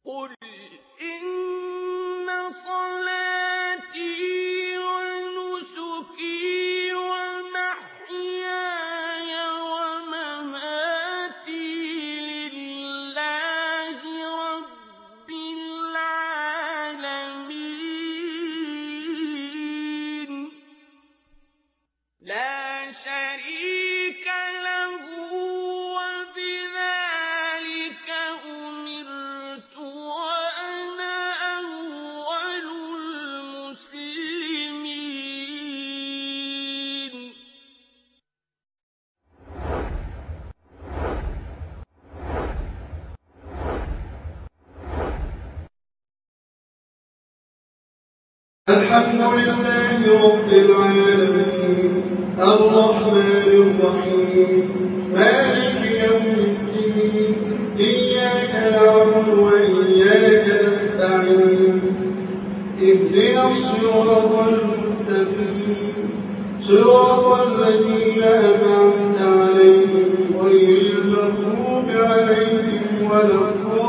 قل إن صلاتي ونسكي ومحياي ومماتي لله رب العالمين لا شريك له وبذلك أمرت وأنا أول المسلمين. الحمد لله رب العالمين الرحمن الرحيم مالك يوم الدين إياك نعبد وإياك نستعين اهدنا الصراط المستقيم صراط الذين أنعمت عليهم غير المغضوب عليهم ولا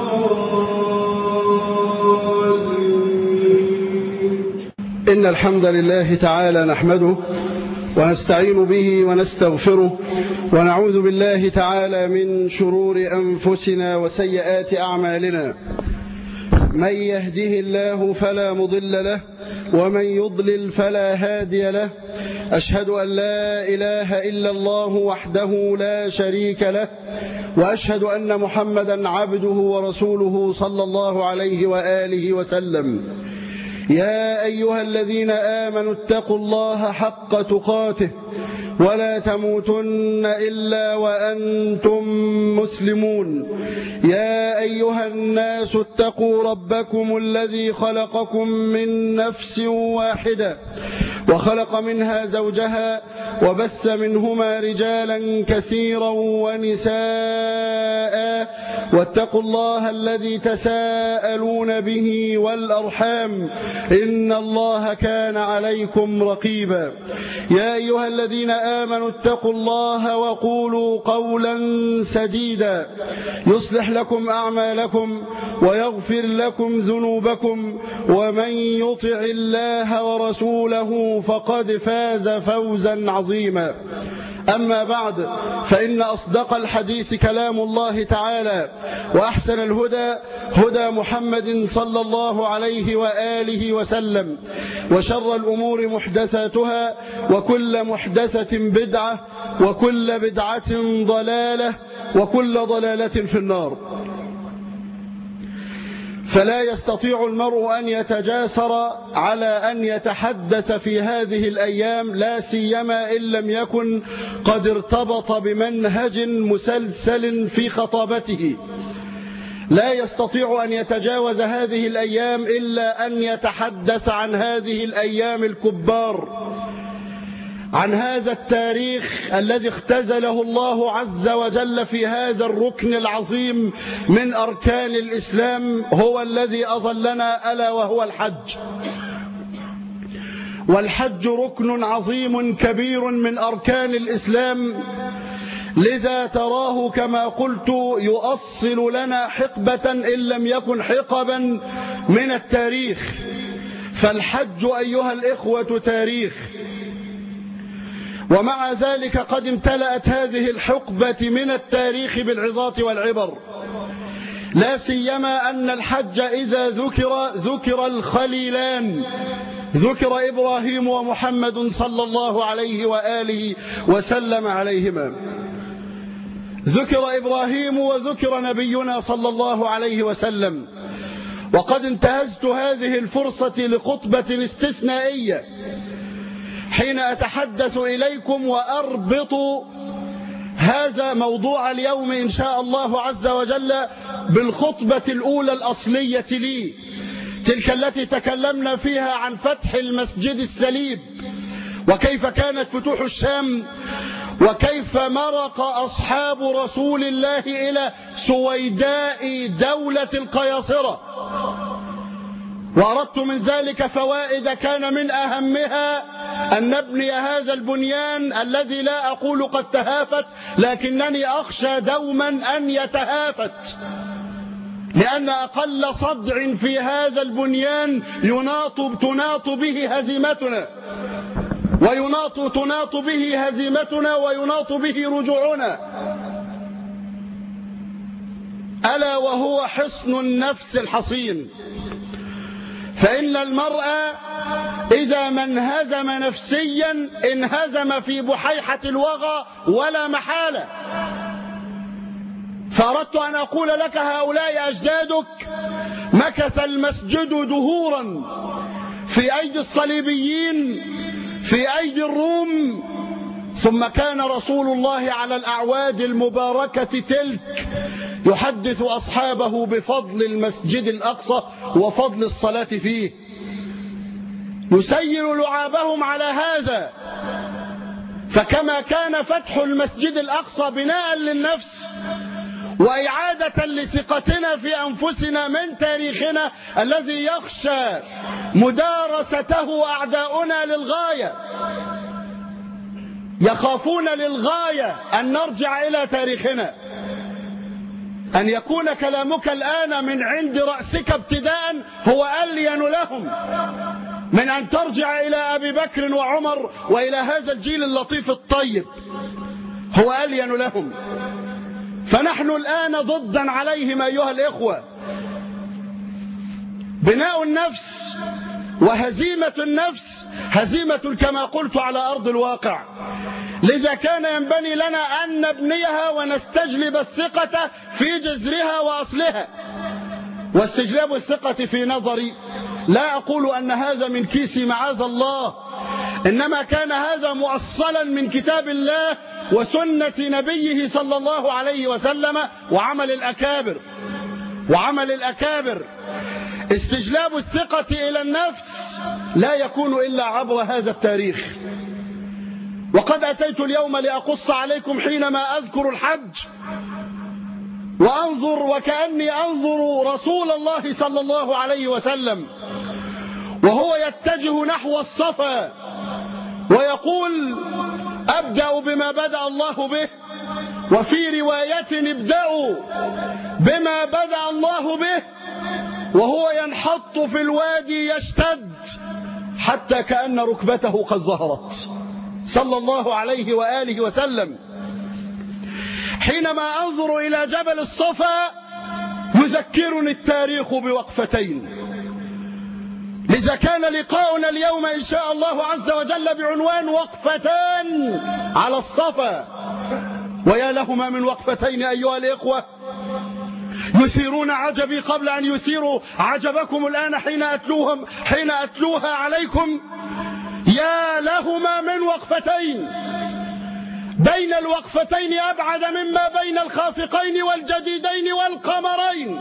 الضالين. إن الحمد لله تعالى نحمده ونستعين به ونستغفره ونعوذ بالله تعالى من شرور أنفسنا وسيئات أعمالنا. من يهده الله فلا مضل له ومن يضلل فلا هادي له. أشهد أن لا إله إلا الله وحده لا شريك له وأشهد أن محمدا عبده ورسوله صلى الله عليه وآله وسلم. يا أيها الذين آمنوا اتقوا الله حق تقاته ولا تموتن إلا وأنتم مسلمون. يا أيها الناس اتقوا ربكم الذي خلقكم من نفس واحدة وخلق منها زوجها وبث منهما رجالا كثيرا ونساء واتقوا الله الذي تساءلون به والأرحام إن الله كان عليكم رقيبا. يا أيها الذين آمنوا اتقوا الله وقولوا قولا سديدا يصلح لكم أعمالكم ويغفر لكم ذنوبكم ومن يطع الله ورسوله فقد فاز فوزا عظيما. أما بعد فإن أصدق الحديث كلام الله تعالى وأحسن الهدى هدى محمد صلى الله عليه وآله وسلم وشر الأمور محدثاتها وكل محدثة بدعة وكل بدعة ضلالة وكل ضلالة في النار. فلا يستطيع المرء أن يتجاسر على أن يتحدث في هذه الأيام لا سيما إن لم يكن قد ارتبط بمنهج مسلسل في خطابته. لا يستطيع أن يتجاوز هذه الأيام إلا أن يتحدث عن هذه الأيام الكبار، عن هذا التاريخ الذي اختزله الله عز وجل في هذا الركن العظيم من أركان الإسلام، هو الذي أظلنا ألا وهو الحج. والحج ركن عظيم كبير من أركان الإسلام، لذا تراه كما قلت يؤصل لنا حقبة إن لم يكن حقبا من التاريخ. فالحج أيها الإخوة تاريخ، ومع ذلك قد امتلأت هذه الحقبة من التاريخ بالعظات والعبر، لا سيما أن الحج إذا ذكر الخليلان، ذكر إبراهيم ومحمد صلى الله عليه وآله وسلم عليهما. ذكر إبراهيم وذكر نبينا صلى الله عليه وسلم. وقد انتهزت هذه الفرصة لخطبة استثنائية حين أتحدث إليكم وأربط هذا موضوع اليوم إن شاء الله عز وجل بالخطبة الأولى الأصلية لي، تلك التي تكلمنا فيها عن فتح المسجد السليب، وكيف كانت فتوح الشام، وكيف مرق أصحاب رسول الله إلى سويداء دولة القياصرة. وأردت من ذلك فوائد كان من أهمها أن نبني هذا البنيان الذي لا أقول قد تهافت، لكنني أخشى دوما أن يتهافت، لأن أقل صدع في هذا البنيان تناط به هزيمتنا، تناط به هزيمتنا ويناط به رجوعنا، ألا وهو حصن النفس الحصين. فإن المرء إذا ما انهزم نفسيا انهزم في بحيحة الوغى ولا محالة. فأردت أن أقول لك هؤلاء أجدادك مكث المسجد دهورا في أيدي الصليبيين، في أيدي الروم، ثم كان رسول الله على الأعواد المباركة تلك يحدث أصحابه بفضل المسجد الأقصى وفضل الصلاة فيه، يسير لعابهم على هذا. فكما كان فتح المسجد الأقصى بناء للنفس وإعادة لثقتنا في أنفسنا من تاريخنا الذي يخشى مدارسته أعداؤنا للغاية، يخافون للغاية أن نرجع إلى تاريخنا، أن يكون كلامك الآن من عند رأسك ابتداء هو ألين لهم من أن ترجع إلى أبي بكر وعمر وإلى هذا الجيل اللطيف الطيب، هو ألين لهم. فنحن الآن ضدا عليهم أيها الإخوة. بناء النفس وهزيمة النفس هزيمة كما قلت على أرض الواقع، لذا كان ينبغي لنا أن نبنيها ونستجلب الثقة في جذرها وأصلها. واستجلاب الثقة في نظري لا أقول أن هذا من كيسي معاذ الله، إنما كان هذا مؤصلا من كتاب الله وسنة نبيه صلى الله عليه وسلم وعمل الأكابر. استجلاب الثقة إلى النفس لا يكون إلا عبر هذا التاريخ. وقد أتيت اليوم لأقص عليكم حينما أذكر الحج وأنظر وكأني أنظر رسول الله صلى الله عليه وسلم وهو يتجه نحو الصفا ويقول: أبدأ بما بدأ الله به، وفي رواية ابدأوا بما بدأ الله به، وهو ينحط في الوادي يشتد حتى كأن ركبته قد ظهرت صلى الله عليه وآله وسلم. حينما أنظر إلى جبل الصفا يذكرني التاريخ بوقفتين. لذا كان لقاؤنا اليوم إن شاء الله عز وجل بعنوان وقفتان على الصفا، ويا لهما من وقفتين أيها الإخوة، يثيرون عجبي قبل أن يثيروا عجبكم الآن حين أتلوها عليكم. يا لهما من وقفتين، بين الوقفتين أبعد مما بين الخافقين والجديدين والقمرين.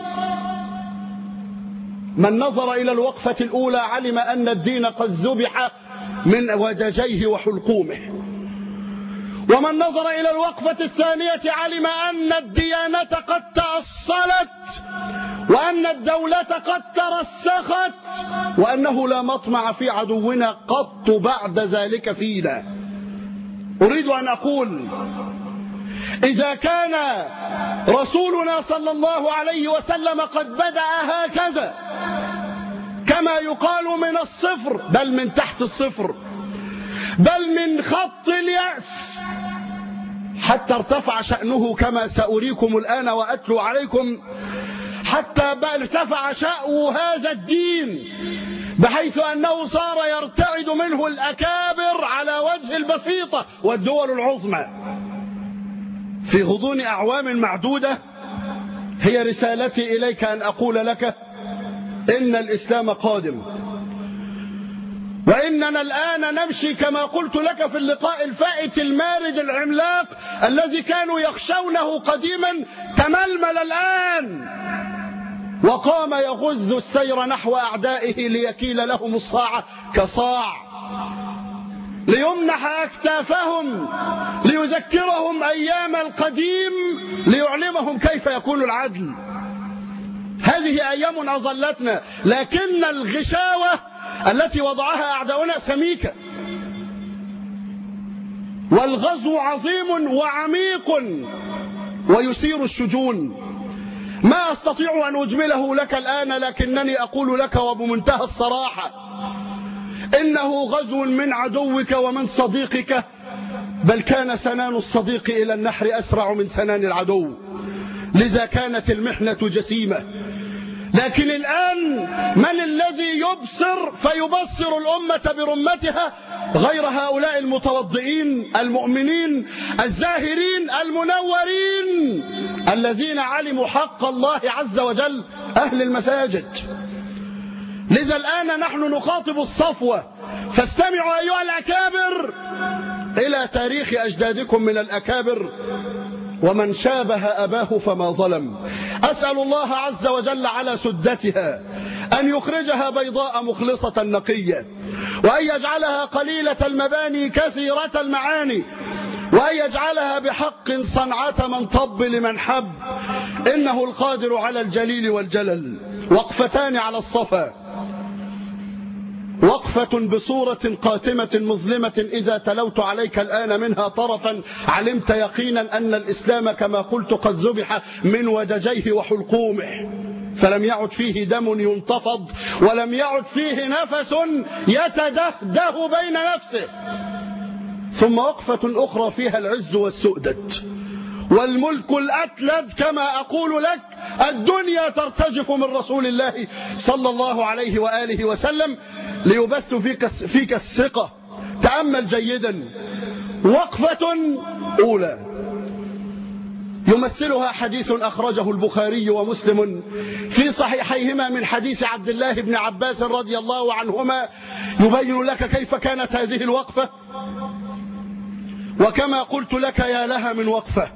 من نظر إلى الوقفة الأولى علم أن الدين قد ذبح من ودجيه وحلقومه، ومن نظر إلى الوقفة الثانية علم أن الديانة قد تأصلت وأن الدولة قد ترسخت وأنه لا مطمع في عدونا قط بعد ذلك فينا. أريد أن أقول: إذا كان رسولنا صلى الله عليه وسلم قد بدأ هكذا كما يقال من الصفر، بل من تحت الصفر، بل من خط اليأس، حتى ارتفع شأنه كما سأريكم الآن وأتلو عليكم، حتى ارتفع شأن هذا الدين بحيث أنه صار يرتعد منه الأكابر على وجه البسيطة والدول العظمى. في غضون أعوام معدودة هي رسالتي إليك أن أقول لك إن الإسلام قادم، وإننا الآن نمشي كما قلت لك في اللقاء الفائت المارد العملاق الذي كانوا يخشونه قديما تململ الآن وقام يغز السير نحو أعدائه ليكيل لهم الصاع كصاع، ليمنح أكتافهم، ليذكرهم أيام القديم، ليعلمهم كيف يكون العدل. هذه أيام أظلتنا، لكن الغشاوة التي وضعها أعداؤنا سميكة، والغزو عظيم وعميق ويثير الشجون. ما أستطيع أن أجمله لك الآن، لكنني أقول لك وبمنتهى الصراحة: إنه غزو من عدوك ومن صديقك، بل كان سنان الصديق إلى النحر أسرع من سنان العدو، لذا كانت المحنة جسيمة. لكن الآن من الذي يبصر فيبصر الأمة برمتها غير هؤلاء المتوضئين المؤمنين الزاهرين المنورين الذين علموا حق الله عز وجل، أهل المساجد. لذا الآن نحن نخاطب الصفوة، فاستمعوا أيها الأكابر إلى تاريخ أجدادكم من الأكابر، ومن شابه أباه فما ظلم. أسأل الله عز وجل على سدتها أن يخرجها بيضاء مخلصة نقية، وأن يجعلها قليلة المباني كثيرة المعاني، وأن يجعلها بحق صنعة من طب لمن حب، إنه القادر على الجليل والجلل. وقفتان على الصفا: وقفة بصورة قاتمة مظلمة إذا تلوت عليك الآن منها طرفا علمت يقينا أن الإسلام كما قلت قد ذبح من ودجيه وحلقومه، فلم يعد فيه دم ينتفض، ولم يعد فيه نفس يتدهده بين نفسه. ثم وقفة أخرى فيها العز والسؤدد والملك الأتلد، كما أقول لك الدنيا ترتجف من رسول الله صلى الله عليه وآله وسلم ليبث فيك الثقة. تأمل جيدا. وقفة أولى يمثلها حديث أخرجه البخاري ومسلم في صحيحيهما من حديث عبد الله بن عباس رضي الله عنهما، يبين لك كيف كانت هذه الوقفة. وكما قلت لك يا لها من وقفة.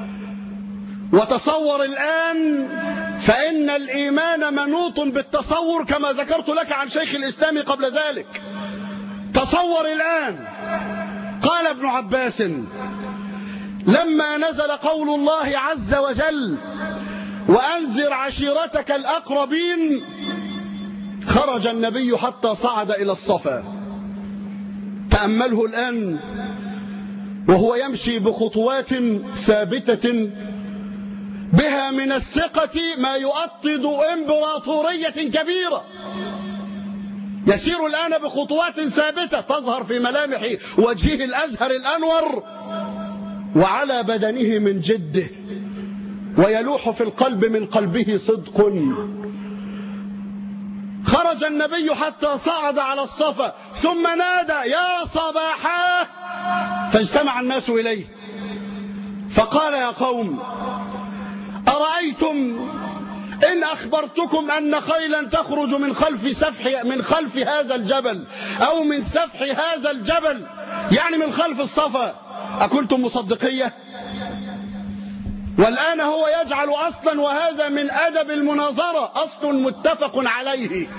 وتصور الآن، فإن الإيمان منوط بالتصور كما ذكرت لك عن شيخ الإسلام قبل ذلك. تصور الآن، قال ابن عباس: لما نزل قول الله عز وجل وأنذر عشيرتك الأقربين، خرج النبي حتى صعد إلى الصفا. تأمله الآن وهو يمشي بخطوات ثابتة بها من الثقة ما يؤطد إمبراطورية كبيرة. يسير الآن بخطوات ثابتة تظهر في ملامح وجهه الأزهر الأنور وعلى بدنه من جده، ويلوح في القلب من قلبه صدق. خرج النبي حتى صعد على الصفا، ثم نادى: يا صباحاه! فاجتمع الناس إليه فقال: يا قوم، أرأيتم إن أخبرتكم أن خيلا تخرج من خلف هذا الجبل أو من سفح هذا الجبل، يعني من خلف الصفا، أكنتم مصدقية؟ والآن هو يجعل أصلا، وهذا من أدب المناظرة، أصل متفق عليه.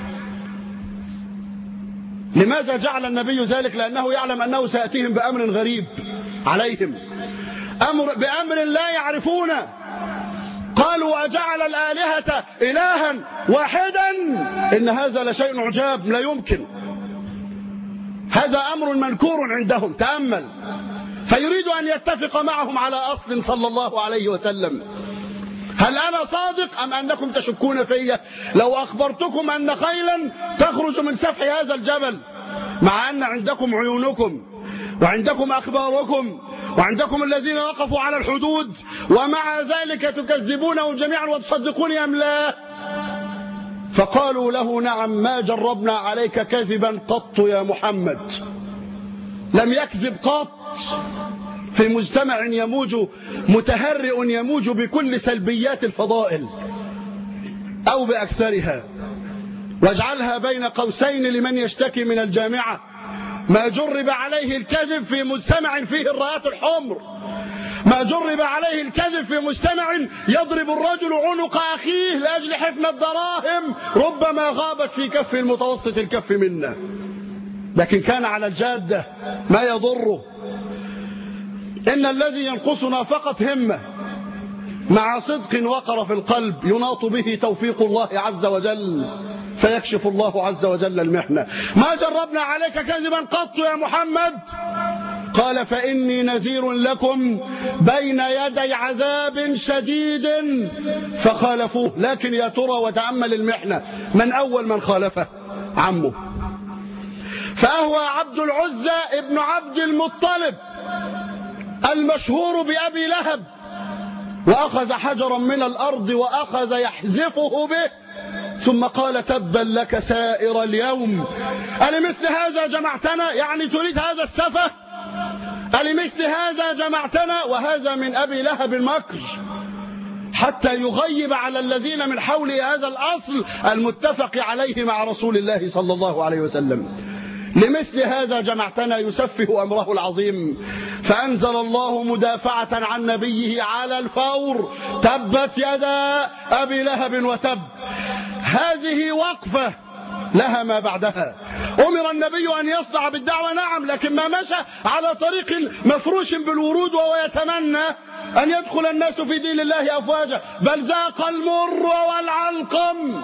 لماذا جعل النبي ذلك؟ لأنه يعلم أنه سيأتيهم بأمر غريب عليهم، بأمر لا يعرفونه. قالوا: أجعل الآلهة إلها واحدا، إن هذا لشيء عجاب لا يمكن، هذا أمر منكور عندهم. تأمل. فيريد أن يتفق معهم على أصل صلى الله عليه وسلم. هل أنا صادق أم أنكم تشكون في؟ لو أخبرتكم أن خيلا تخرج من سفح هذا الجبل، مع أن عندكم عيونكم وعندكم أخباركم وعندكم الذين وقفوا على الحدود، ومع ذلك تكذبونهم جميعا وتصدقوني أم لا؟ فقالوا له: نعم، ما جربنا عليك كذبا قط يا محمد. لم يكذب قط في مجتمع يموج متهرئ يموج بكل سلبيات الفضائل أو بأكثرها. واجعلها بين قوسين لمن يشتكي من الجامعة: ما جرب عليه الكذب في مجتمع فيه الرايات الحمر، ما جرب عليه الكذب في مجتمع يضرب الرجل عنق أخيه لأجل حفن الدراهم، ربما غابت في كف المتوسط الكف منا، لكن كان على الجادة ما يضره. إن الذي ينقصنا فقط همة مع صدق وقر في القلب يناط به توفيق الله عز وجل، فيكشف الله عز وجل المحنة. ما جربنا عليك كذبا قط يا محمد. قال فإني نذير لكم بين يدي عذاب شديد فخالفوه. لكن يا ترى وتأمل المحنة، من أول من خالفه؟ عمه. فهو عبد العزى ابن عبد المطلب المشهور بأبي لهب، وأخذ حجرا من الأرض وأخذ يحذفه به، ثم قال تبا لك سائر اليوم، ألمثل هذا جمعتنا؟ يعني تريد هذا السفه؟ ألمثل هذا جمعتنا؟ وهذا من أبي لهب المكر، حتى يغيب على الذين من حوله هذا الأصل المتفق عليه مع رسول الله صلى الله عليه وسلم. لمثل هذا جمعتنا يسفه أمره العظيم، فأنزل الله مدافعة عن نبيه على الفور تبت يدا أبي لهب وتب. هذه وقفة لها ما بعدها. أمر النبي أن يصدع بالدعوة، نعم، لكن ما مشى على طريق مفروش بالورود وهو يتمنى أن يدخل الناس في دين الله أفواجا، بل ذاق المر والعلقم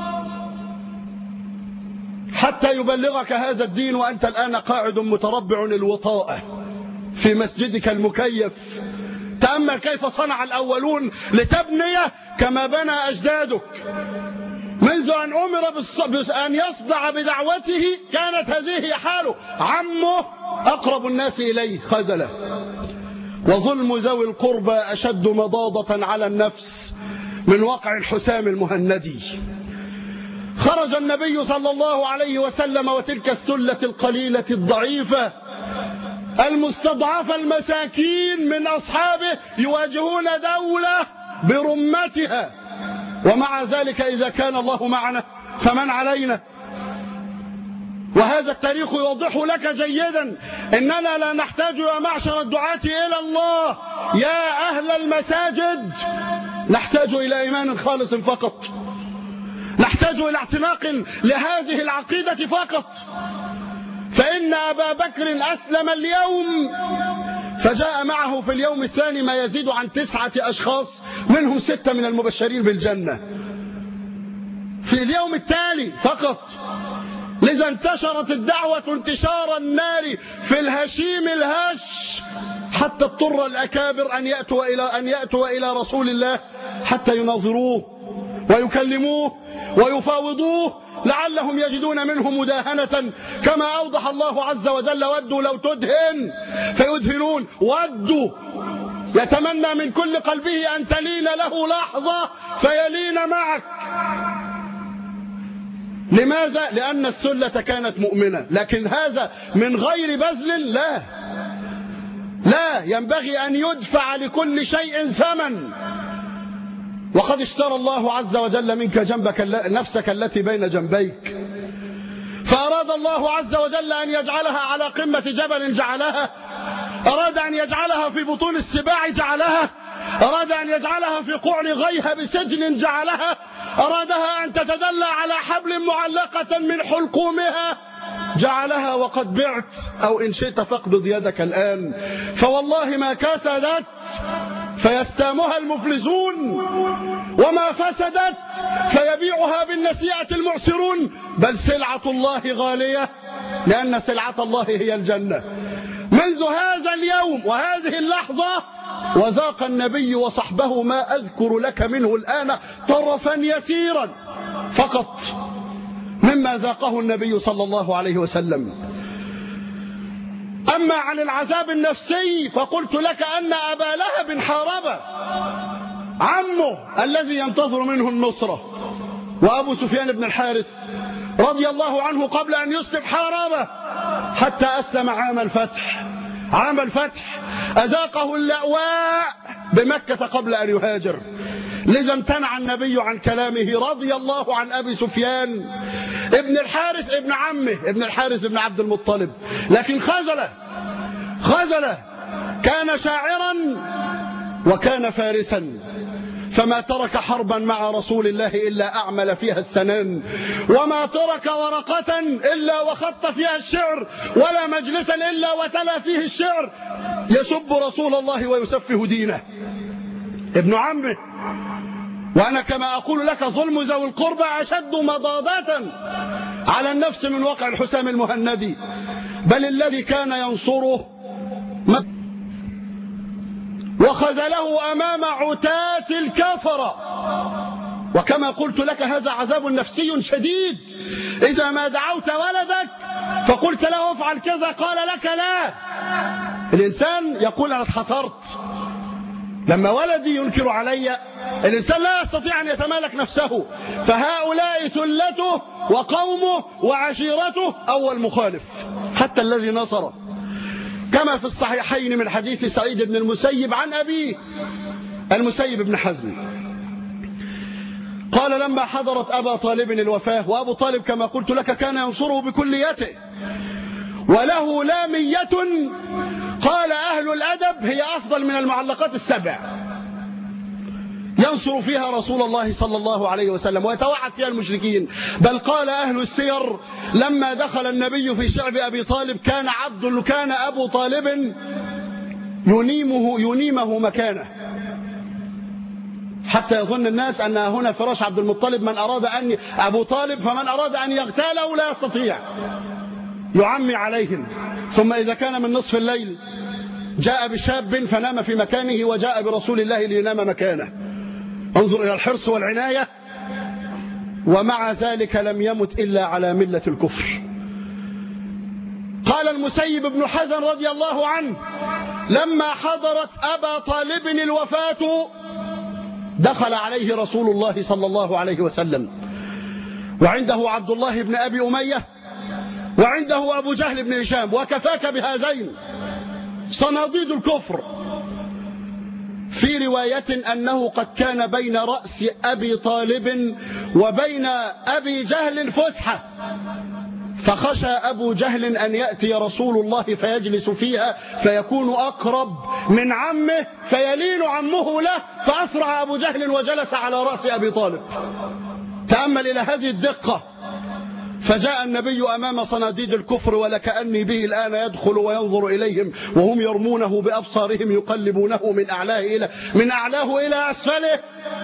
حتى يبلغك هذا الدين وأنت الآن قاعد متربع الوطاء في مسجدك المكيف. تأمل كيف صنع الأولون لتبني كما بنى أجدادك. منذ أن أمر أن يصدع بدعوته كانت هذه حاله. عمه أقرب الناس إليه خذله. وظلم ذوي القربى أشد مضاضة على النفس من وقع الحسام المهندي. خرج النبي صلى الله عليه وسلم وتلك السلة القليلة الضعيفة المستضعفة المساكين من أصحابه يواجهون دولة برمتها، ومع ذلك إذا كان الله معنا فمن علينا؟ وهذا التاريخ يوضح لك جيدا إننا لا نحتاج يا معشر الدعاة إلى الله يا أهل المساجد، نحتاج إلى إيمان خالص فقط، نحتاج إلى اعتناق لهذه العقيدة فقط. فإن أبا بكر أسلم اليوم، فجاء معه في اليوم الثاني ما يزيد عن 9 أشخاص، منهم 6 من المبشرين بالجنة في اليوم التالي فقط. لذا انتشرت الدعوة انتشار النار في الهشيم الهش، حتى اضطر الأكابر أن يأتوا إلى رسول الله حتى يناظروه ويكلموه ويفاوضوه لعلهم يجدون منه مداهنة، كما أوضح الله عز وجل ودوا لو تدهن فيدهنون. ودوا يتمنى من كل قلبه أن تلين له لحظة فيلين معك. لماذا؟ لأن السلة كانت مؤمنة، لكن هذا من غير بذل. لا ينبغي أن يدفع لكل شيء ثمن. وقد اشترى الله عز وجل منك نفسك التي بين جنبيك، فأراد الله عز وجل أن يجعلها على قمة جبل جعلها، أراد أن يجعلها في بطون السباع جعلها، أراد أن يجعلها في قعر غيها بسجن جعلها، أرادها أن تتدلى على حبل معلقة من حلقومها جعلها. وقد بعت، أو إن شئت فاقبض يدك الآن، فوالله ما كسدت فيستامها المفلسون، وما فسدت فيبيعها بالنسيئة المعسرون، بل سلعة الله غالية، لأن سلعة الله هي الجنة. منذ هذا اليوم وهذه اللحظة وذاق النبي وصحبه ما أذكر لك منه الآن طرفا يسيرا فقط مما ذاقه النبي صلى الله عليه وسلم. أما عن العذاب النفسي فقلت لك أن أبا لهب حارب عمه الذي ينتظر منه النصرة، وأبو سفيان بن الحارث رضي الله عنه قبل أن يسلم حاربه حتى أسلم عام الفتح. عام الفتح أذاقه اللأواء بمكة قبل أن يهاجر، لذا امتنع النبي عن كلامه رضي الله عن أبي سفيان ابن الحارث ابن عمه ابن الحارث ابن عبد المطلب. لكن خذله كان شاعرا وكان فارسا، فما ترك حربا مع رسول الله إلا أعمل فيها السنان، وما ترك ورقة إلا وخط فيها الشعر، ولا مجلسا إلا وتلا فيه الشعر يسب رسول الله ويسفه دينه. ابن عمه. وأنا كما أقول لك ظلم ذوي القربى أشد مضاضة على النفس من وقع الحسام المهندي، بل الذي كان ينصره وخذله أمام عتاة الكفرة. وكما قلت لك هذا عذاب نفسي شديد. إذا ما دعوت ولدك فقلت له افعل كذا قال لك لا، الإنسان يقول أنا اتحصرت. لما ولدي ينكر علي الإنسان لا يستطيع أن يتمالك نفسه، فهؤلاء ثلته وقومه وعشيرته أول مخالف حتى الذي نصره، كما في الصحيحين من حديث سعيد بن المسيب عن أبيه المسيب بن حزم قال لما حضرت أبا طالب الوفاة، وأبو طالب كما قلت لك كان ينصره بكليته وله لامية قال أهل الأدب هي أفضل من المعلقات السبع، ينصر فيها رسول الله صلى الله عليه وسلم ويتوعد فيها المشركين. بل قال أهل السير لما دخل النبي في شعب أبي طالب كان أبو طالب ينيمه مكانه، حتى يظن الناس أن هنا فراش عبد المطلب، من أراد أن أبو طالب فمن أراد أن يغتاله لا يستطيع، يعمي عليهم. ثم إذا كان من نصف الليل جاء بشاب فنام في مكانه وجاء برسول الله لينام مكانه. انظر إلى الحرص والعناية، ومع ذلك لم يمت إلا على ملة الكفر. قال المسيب بن حزن رضي الله عنه لما حضرت أبا طالب الوفاة دخل عليه رسول الله صلى الله عليه وسلم وعنده عبد الله بن أبي أمية وعنده أبو جهل بن هشام، وكفاك بهذين صناديد الكفر. في رواية أنه قد كان بين رأس أبي طالب وبين أبي جهل فسحة، فخشى أبو جهل أن يأتي رسول الله فيجلس فيها فيكون أقرب من عمه فيلين عمه له، فأسرع أبو جهل وجلس على رأس أبي طالب. تأمل إلى هذه الدقة. فجاء النبي أمام صناديد الكفر ولكأني به الآن يدخل وينظر إليهم وهم يرمونه بأبصارهم يقلبونه من أعلاه إلى أسفله،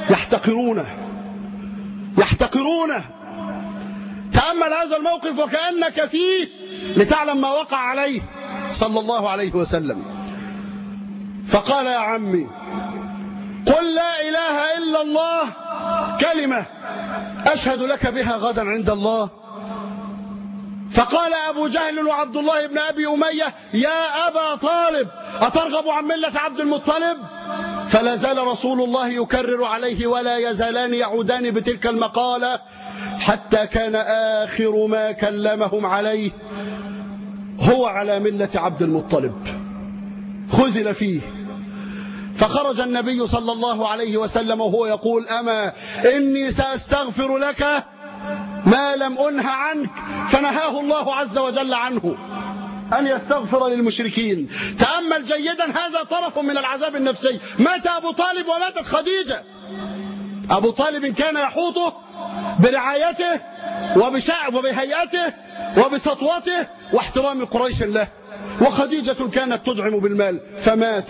يحتقرونه. تأمل هذا الموقف وكأنك فيه لتعلم ما وقع عليه صلى الله عليه وسلم. فقال يا عمي قل لا إله إلا الله كلمة أشهد لك بها غدا عند الله. فقال أبو جهل وعبد الله بن أبي أمية يا أبا طالب أترغب عن ملة عبد المطلب؟ فلا زال رسول الله يكرر عليه ولا يزالان يعودان بتلك المقالة حتى كان آخر ما كلمهم عليه هو على ملة عبد المطلب. خذل فيه. فخرج النبي صلى الله عليه وسلم وهو يقول أما إني سأستغفر لك ما لم أنه عنك، فنهاه الله عز وجل عنه أن يستغفر للمشركين. تأمل جيدا، هذا طرف من العذاب النفسي. مات أبو طالب وماتت خديجة. أبو طالب كان يحوطه برعايته وبهيئته وبسطوته واحترام قريش له، وخديجة كانت تدعم بالمال. فمات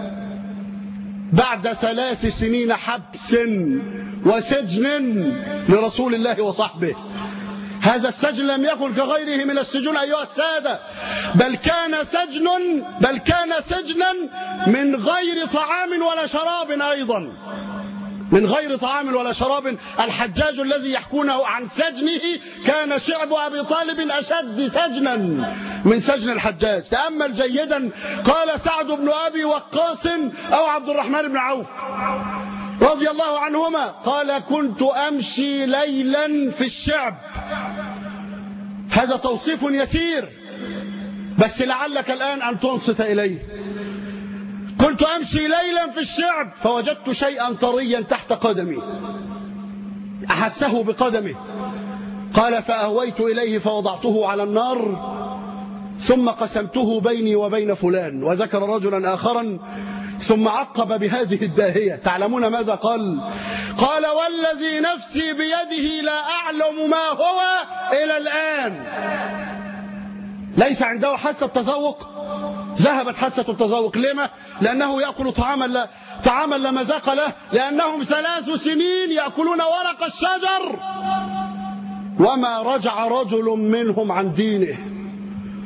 بعد 3 سنين حبس وسجن لرسول الله وصحبه. هذا السجن لم يكن كغيره من السجون أيها السادة، بل كان سجنا من غير طعام ولا شراب أيضا، من غير طعام ولا شراب. الحجاج الذي يحكونه عن سجنه كان شعب أبي طالب أشد سجنا من سجن الحجاج. تأمل جيدا. قال سعد بن أبي وقاص أو عبد الرحمن بن عوف رضي الله عنهما قال كنت أمشي ليلا في الشعب. هذا توصيف يسير بس لعلك الآن أن تنصت إليه. كنت أمشي ليلا في الشعب فوجدت شيئا طريا تحت قدمي، أحسه بقدمه. قال فأهويت إليه فوضعته على النار ثم قسمته بيني وبين فلان، وذكر رجلا آخرا ثم عقب بهذه الداهية. تعلمون ماذا قال؟ قال والذي نفسي بيده لا أعلم ما هو إلى الآن. ليس عنده حاسة تذوق، ذهبت حاسة التذوق. لما؟ لأنه يأكل طعاما لا مذاق له، لأنهم 3 سنين يأكلون ورق الشجر وما رجع رجل منهم عن دينه.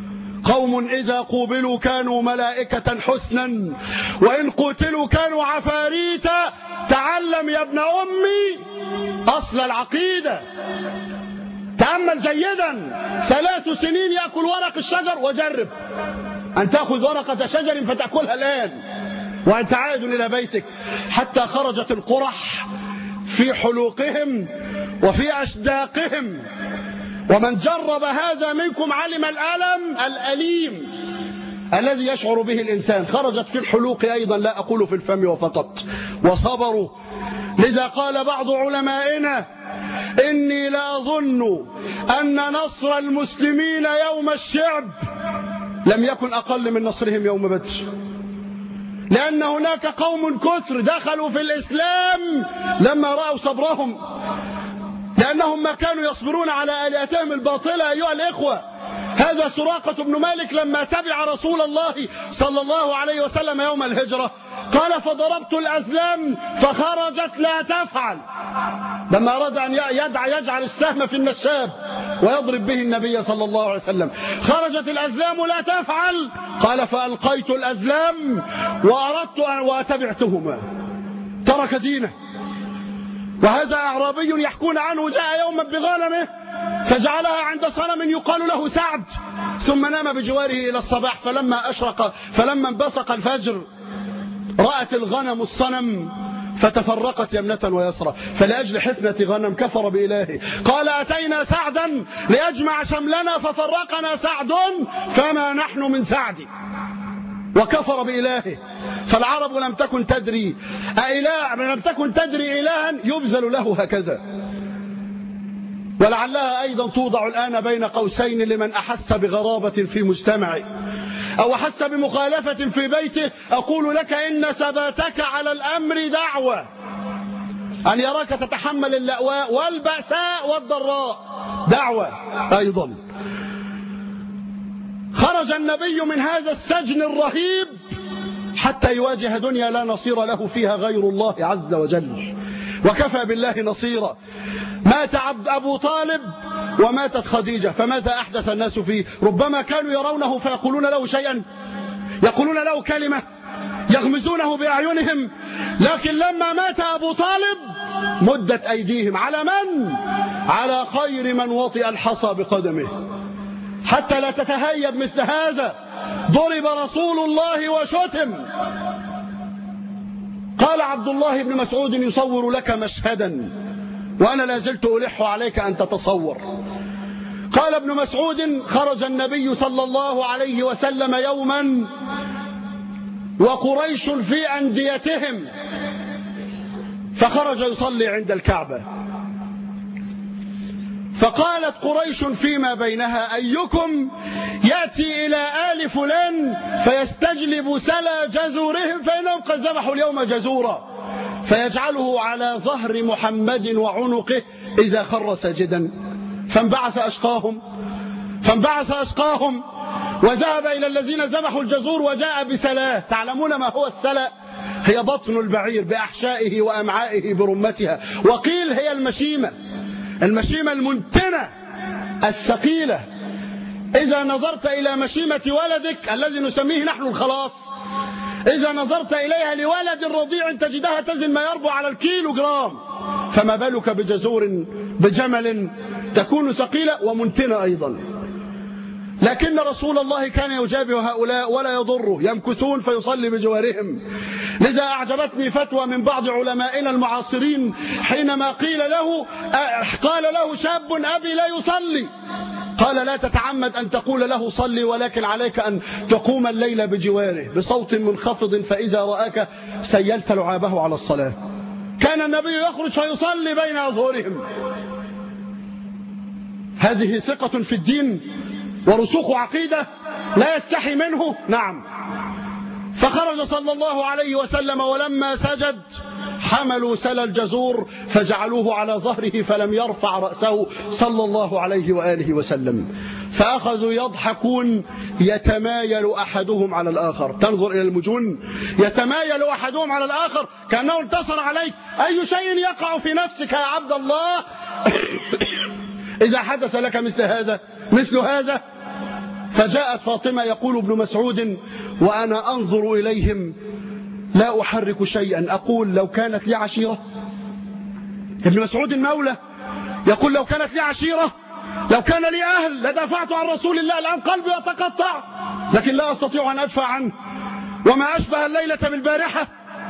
قوم إذا قوبلوا كانوا ملائكة حسنا وإن قتلوا كانوا عفاريتا. تعلم يا ابن أمي أصل العقيدة، تأمل جيدا. 3 سنين يأكل ورق الشجر، وجرب أن تأخذ ورقة شجر فتأكلها الآن وأنت عائد إلى بيتك، حتى خرجت القرح في حلوقهم وفي أشداقهم. ومن جرب هذا منكم علم الألم الأليم الذي يشعر به الإنسان. خرجت في الحلوق أيضا، لا أقول في الفم وفقط، وصبروا. لذا قال بعض علمائنا: إني لا أظن أن نصر المسلمين يوم الشعب لم يكن أقل من نصرهم يوم بدر، لأن هناك قوم كثر دخلوا في الإسلام لما رأوا صبرهم، لأنهم ما كانوا يصبرون على آلهتهم الباطلة. أيها الإخوة، هذا سراقة بن مالك لما تبع رسول الله صلى الله عليه وسلم يوم الهجرة قال: فضربت الأزلام فخرجت لا تفعل. لما أراد أن يجعل السهم في النشاب ويضرب به النبي صلى الله عليه وسلم، خرجت الأزلام لا تفعل، قال: فألقيت الأزلام وأردت وتبعتهما. ترك دينه. وهذا أعرابي يحكون عنه جاء يوما بغنمه فجعلها عند صنم يقال له سعد، ثم نام بجواره إلى الصباح. فلما انبسق الفجر رأت الغنم الصنم فتفرقت يمنة ويسرى، فلأجل حفنة غنم كفر بإلهه. قال: أتينا سعدا ليجمع شملنا ففرقنا سعد فما نحن من سعد، وكفر بإلهه. فالعرب لم تكن تدري إلها يبذل له هكذا. ولعلها أيضا توضع الآن بين قوسين لمن أحس بغرابة في مجتمعه أو أحس بمخالفة في بيته. أقول لك إن ثباتك على الأمر دعوة، أن يراك تتحمل اللأواء والبأساء والضراء دعوة أيضا. خرج النبي من هذا السجن الرهيب حتى يواجه دنيا لا نصير له فيها غير الله عز وجل، وكفى بالله نصيرا. مات أبو طالب وماتت خديجة، فماذا أحدث الناس فيه؟ ربما كانوا يرونه فيقولون له شيئا، يقولون له كلمة، يغمزونه بأعينهم، لكن لما مات أبو طالب مدت أيديهم على من؟ على خير من وطئ الحصى بقدمه. حتى لا تتهيب مثل هذا. ضرب رسول الله وشتم. قال عبد الله بن مسعود: يصور لك مشهدا وأنا لا زلت ألح عليك أن تتصور. قال ابن مسعود: خرج النبي صلى الله عليه وسلم يوما وقريش في أنديتهم، فخرج يصلي عند الكعبة، فقالت قريش فيما بينها: أيكم يأتي إلى آل فلان فيستجلب سلا جزورهم فإنهم قد ذبحوا اليوم جزورا، فيجعله على ظهر محمد وعنقه إذا خر ساجدا. فانبعث أشقاهم وذهب إلى الذين ذبحوا الجزور وجاء بسلاه. تعلمون ما هو السلا؟ هي بطن البعير بأحشائه وأمعائه برمتها، وقيل هي المشيمة المنتنة الثقيلة. إذا نظرت إلى مشيمة ولدك الذي نسميه نحن الخلاص، إذا نظرت إليها لولد رضيع تجدها تزن ما يربو على الكيلو جرام، فما بالك بجمل تكون ثقيلة ومنتنة أيضا. لكن رسول الله كان يجابه هؤلاء ولا يضره، يمكثون فيصلي بجوارهم. لذا أعجبتني فتوى من بعض علمائنا المعاصرين حينما قال له شاب: أبي لا يصلي. قال: لا تتعمد أن تقول له صلي، ولكن عليك أن تقوم الليل بجواره بصوت منخفض، فإذا رآك سيلت لعابه على الصلاة. كان النبي يخرج فيصلي بين أظهرهم. هذه ثقة في الدين ورسوخ عقيدة لا يستحي منه. نعم. فخرج صلى الله عليه وسلم، ولما سجد حملوا سلا الجزور فجعلوه على ظهره فلم يرفع رأسه صلى الله عليه وآله وسلم. فأخذوا يضحكون، يتمايل أحدهم على الآخر. تنظر إلى المجون، يتمايل أحدهم على الآخر كأنه انتصر عليك. أي شيء يقع في نفسك يا عبد الله إذا حدث لك مثل هذا؟ فجاءت فاطمة يقول ابن مسعود وأنا أنظر إليهم لا أحرك شيئا أقول لو كانت لي عشيرة. ابن مسعود المولى يقول لو كانت لي عشيرة، لو كان لي أهل لدافعت عن رسول الله، الآن قلبي يتقطع لكن لا أستطيع أن أدفع عنه. وما أشبه الليلة بالبارحة،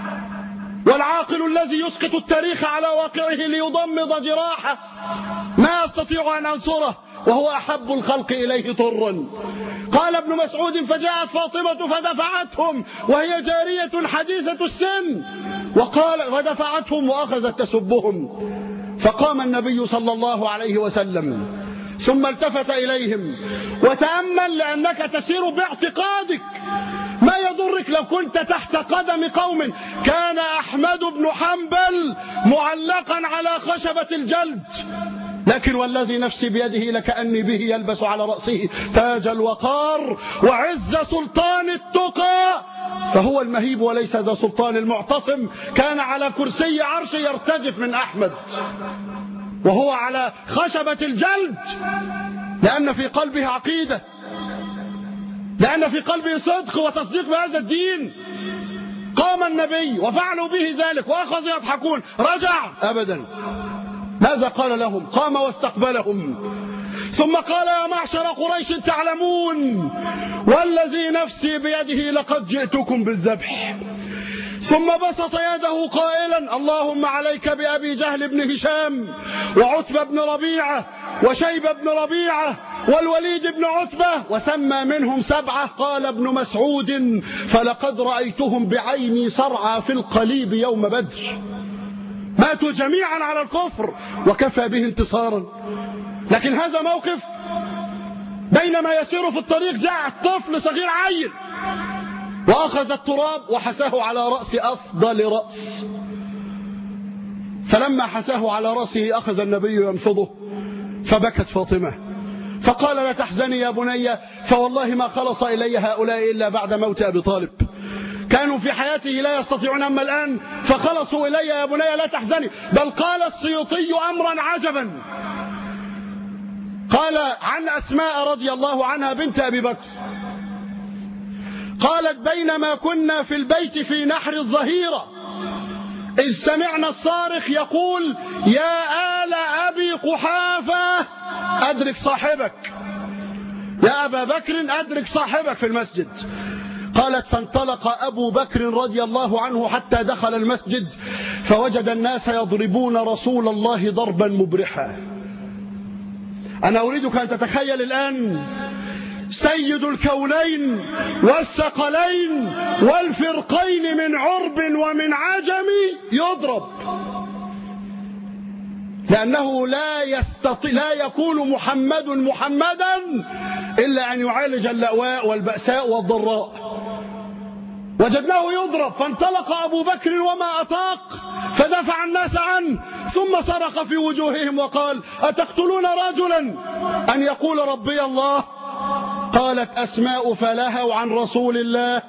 والعاقل الذي يسقط التاريخ على واقعه ليضمد جراحه ما أستطيع أن أنصره وهو أحب الخلق إليه طرا. قال ابن مسعود فجاءت فاطمة فدفعتهم وهي جارية حديثة السن، ودفعتهم وأخذت تسبهم. فقام النبي صلى الله عليه وسلم ثم التفت إليهم وتأمل، لأنك تسير باعتقادك، ما يضرك لو كنت تحت قدم قوم. كان أحمد بن حنبل معلقا على خشبة الجلد، لكن والذي نفسي بيده لكأني به يلبس على رأسه تاج الوقار وعز سلطان التقى، فهو المهيب وليس ذا سلطان المعتصم. كان على كرسي عرش يرتجف من أحمد وهو على خشبة الجلد، لأن في قلبه عقيدة، لأن في قلبه صدق وتصديق بهذا الدين. قام النبي وفعلوا به ذلك وأخذوا يضحكون. رجع أبدا، ماذا قال لهم؟ قام واستقبلهم ثم قال يا معشر قريش تعلمون والذي نفسي بيده لقد جئتكم بالذبح. ثم بسط يده قائلا اللهم عليك بأبي جهل بن هشام وعتبة بن ربيعة وشيبة بن ربيعة والوليد بن عتبة، وسمى منهم 7. قال ابن مسعود فلقد رأيتهم بعيني صرعى في القليب يوم بدر، ماتوا جميعا على الكفر وكفى به انتصارا. لكن هذا موقف بينما يسير في الطريق جاء طفل صغير عيل وأخذ التراب وحساه على رأس أفضل رأس، فلما حساه على رأسه أخذ النبي ينفضه فبكت فاطمة فقال لا تحزني يا بني، فوالله ما خلص إلي هؤلاء إلا بعد موت أبي طالب، كانوا في حياته لا يستطيعون، أما الآن فخلصوا إلي يا بني لا تحزني. بل قال السيوطي أمرا عجبا، قال عن أسماء رضي الله عنها بنت أبي بكر قالت بينما كنا في البيت في نحر الظهيرة إذ سمعنا الصارخ يقول يا آل أبي قحافة أدرك صاحبك، يا أبا بكر أدرك صاحبك في المسجد. قالت فانطلق أبو بكر رضي الله عنه حتى دخل المسجد فوجد الناس يضربون رسول الله ضربا مبرحا. أنا أريدك أن تتخيل الآن سيد الكونين والثقلين والفرقين من عرب ومن عجم يضرب، لأنه لا يكون محمد محمدا إلا أن يعالج اللأواء والبأساء والضراء. وجدناه يضرب فانطلق أبو بكر وما أطاق فدفع الناس عنه ثم صرخ في وجوههم وقال أتقتلون رجلا أن يقول ربي الله؟ قالت أسماء فلهوا عن رسول الله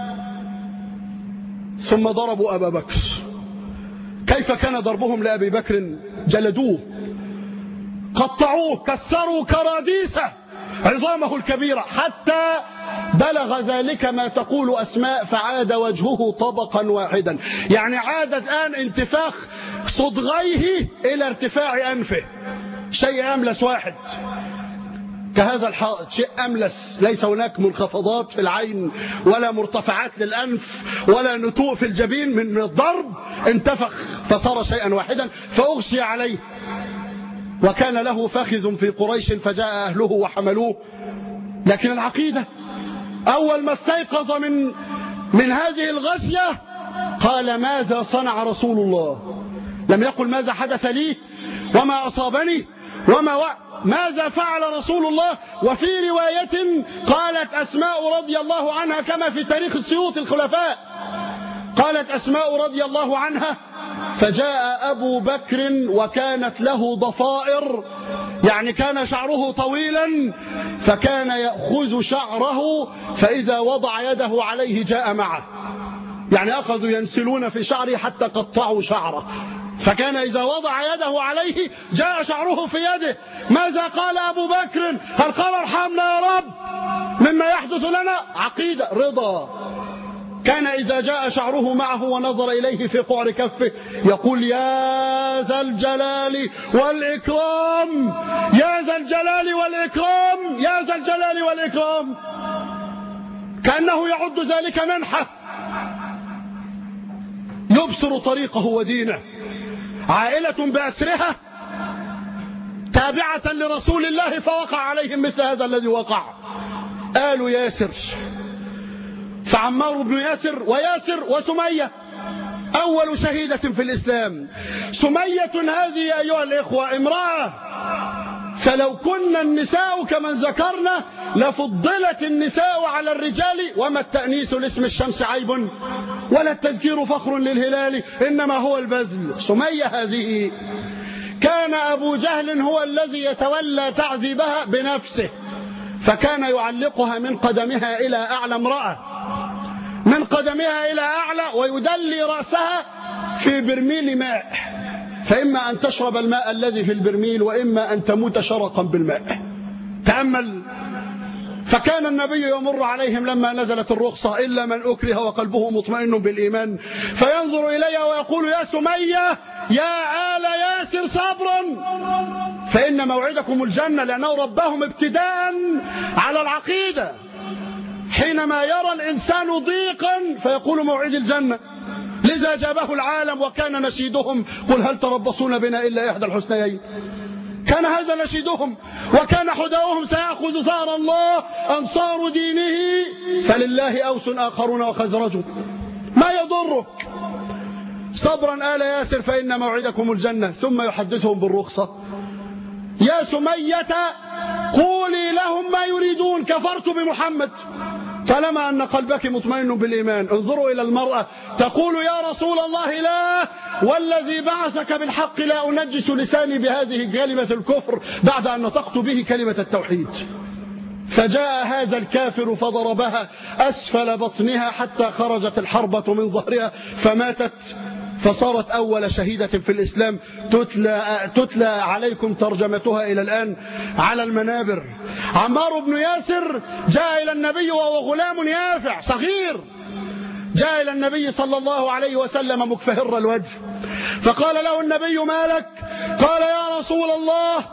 ثم ضربوا أبا بكر. كيف كان ضربهم لأبي بكر؟ جلدوه، قطعوه، كسروا كراديسه عظامه الكبيرة حتى بلغ ذلك ما تقول أسماء فعاد وجهه طبقا واحدا، يعني عاد الآن انتفاخ صدغيه إلى ارتفاع أنفه، شيء أملس واحد كهذا الحائط، شيء أملس، ليس هناك منخفضات في العين ولا مرتفعات للأنف ولا نتوء في الجبين، من الضرب انتفخ فصار شيئا واحدا فأغشي عليه. وكان له فخذ في قريش فجاء أهله وحملوه. لكن العقيدة أول ما استيقظ من هذه الغشية قال ماذا صنع رسول الله؟ لم يقل ماذا حدث لي وما أصابني ماذا فعل رسول الله. وفي رواية قالت أسماء رضي الله عنها كما في تاريخ السيوط الخلفاء، قالت أسماء رضي الله عنها فجاء أبو بكر وكانت له ضفائر، يعني كان شعره طويلا فكان يأخذ شعره فإذا وضع يده عليه جاء معه، يعني أخذوا ينسلون في شعره حتى قطعوا شعره، فكان إذا وضع يده عليه جاء شعره في يده. ماذا قال أبو بكر؟ هل قال ارحمنا يا رب؟ مما يحدث لنا عقيدة رضا. كان إذا جاء شعره معه ونظر إليه في قعر كفه يقول يا ذا الجلال والإكرام، يا ذا الجلال والإكرام، يا ذا الجلال والإكرام، كأنه يعد ذلك منحة يبصر طريقه ودينه. عائلة بأسرها تابعة لرسول الله فوقع عليهم مثل هذا الذي وقع. آل ياسر، فعمار بن ياسر وياسر وسمية أول شهيدة في الإسلام. سمية هذه أيها الإخوة امرأة، فلو كنا النساء كمن ذكرنا لفضلت النساء على الرجال. وما التأنيث لاسم الشمس عيب ولا التذكير فخر للهلال، إنما هو البذل. سمية هذه كان أبو جهل هو الذي يتولى تعذيبها بنفسه، فكان يعلقها من قدمها إلى أعلى، امرأة من قدمها إلى أعلى، ويدلي رأسها في برميل ماء، فإما أن تشرب الماء الذي في البرميل وإما أن تموت شرقا بالماء. تأمل. فكان النبي يمر عليهم لما نزلت الرخصة إلا من أكره وقلبه مطمئن بالإيمان فينظر إليها ويقول يا سمية يا آل ياسر صبرا فإن موعدكم الجنة، لأنه ربهم ابتداء على العقيدة. حينما يرى الإنسان ضيقا فيقول موعد الجنة، لذا جابه العالم وكان نشيدهم قل هل تربصون بنا إلا إحدى الحسنيين. كان هذا نشيدهم، وكان حداؤهم سيأخذ ثار الله أنصار دينه فلله أوس آخرون وخزرج ما يضرك. صبرا آل ياسر فإن موعدكم الجنة. ثم يحدثهم بالرخصة. يا سمية قولي لهم ما يريدون، كفرت بمحمد، طالما أن قلبك مطمئن بالإيمان. انظروا إلى المرأة تقول يا رسول الله لا والذي بعثك بالحق لا أنجس لساني بهذه كلمة الكفر بعد أن نطقت به كلمة التوحيد. فجاء هذا الكافر فضربها أسفل بطنها حتى خرجت الحربة من ظهرها فماتت، فصارت أول شهيدة في الإسلام تتلى عليكم ترجمتها إلى الآن على المنابر. عمار بن ياسر جاء إلى النبي وهو غلام يافع صغير، جاء إلى النبي صلى الله عليه وسلم مكفهر الوجه، فقال له النبي ما لك؟ قال يا رسول الله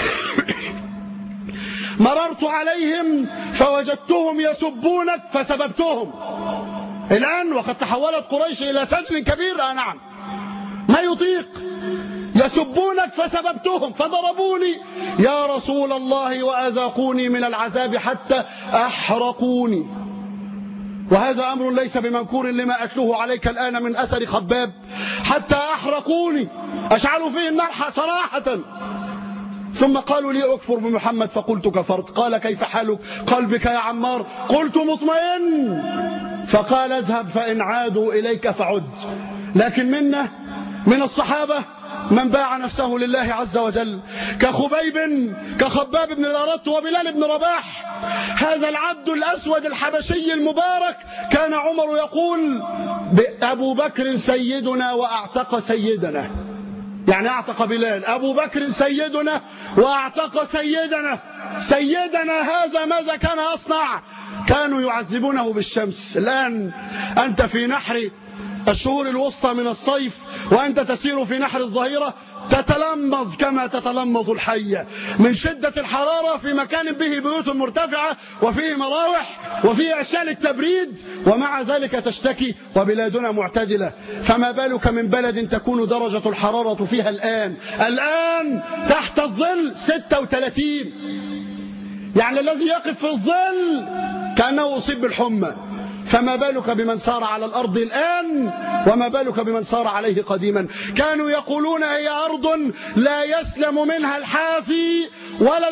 مررت عليهم فوجدتهم يسبونك فسببتهم. الآن وقد تحولت قريش إلى سجن كبير، نعم ما يطيق، يسبونك فسببتهم فضربوني يا رسول الله وأذاقوني من العذاب حتى أحرقوني. وهذا أمر ليس بمنكور لما أتلوه عليك الآن من أثر خباب، حتى أحرقوني أشعلوا فيه النار صراحة. ثم قالوا لي أكفر بمحمد فقلت كفرت. قال كيف حال قلبك يا عمار؟ قلت مطمئن. فقال اذهب فإن عادوا إليك فعد. لكن منا من الصحابة من باع نفسه لله عز وجل كخباب بن الأرط وبلال بن رباح. هذا العبد الأسود الحبشي المبارك كان عمر يقول أبو بكر سيدنا وأعتق سيدنا، يعني أعتق بلال، أبو بكر سيدنا وأعتق سيدنا. سيدنا هذا ماذا كان يصنع؟ كانوا يعذبونه بالشمس. الآن أنت في نحر الشهور الوسطى من الصيف وأنت تسير في نحر الظهيرة تتلمظ كما تتلمظ الحية من شدة الحرارة في مكان به بيوت مرتفعة وفيه مراوح وفيه أشياء للتبريد، ومع ذلك تشتكي وبلادنا معتدلة. فما بالك من بلد تكون درجة الحرارة فيها الآن تحت الظل 36، يعني الذي يقف في الظل كأنه أصيب بالحمى. فما بالك بمن سار على الأرض الآن، وما بالك بمن سار عليه قديما. كانوا يقولون هي أرض لا يسلم منها الحافي ولا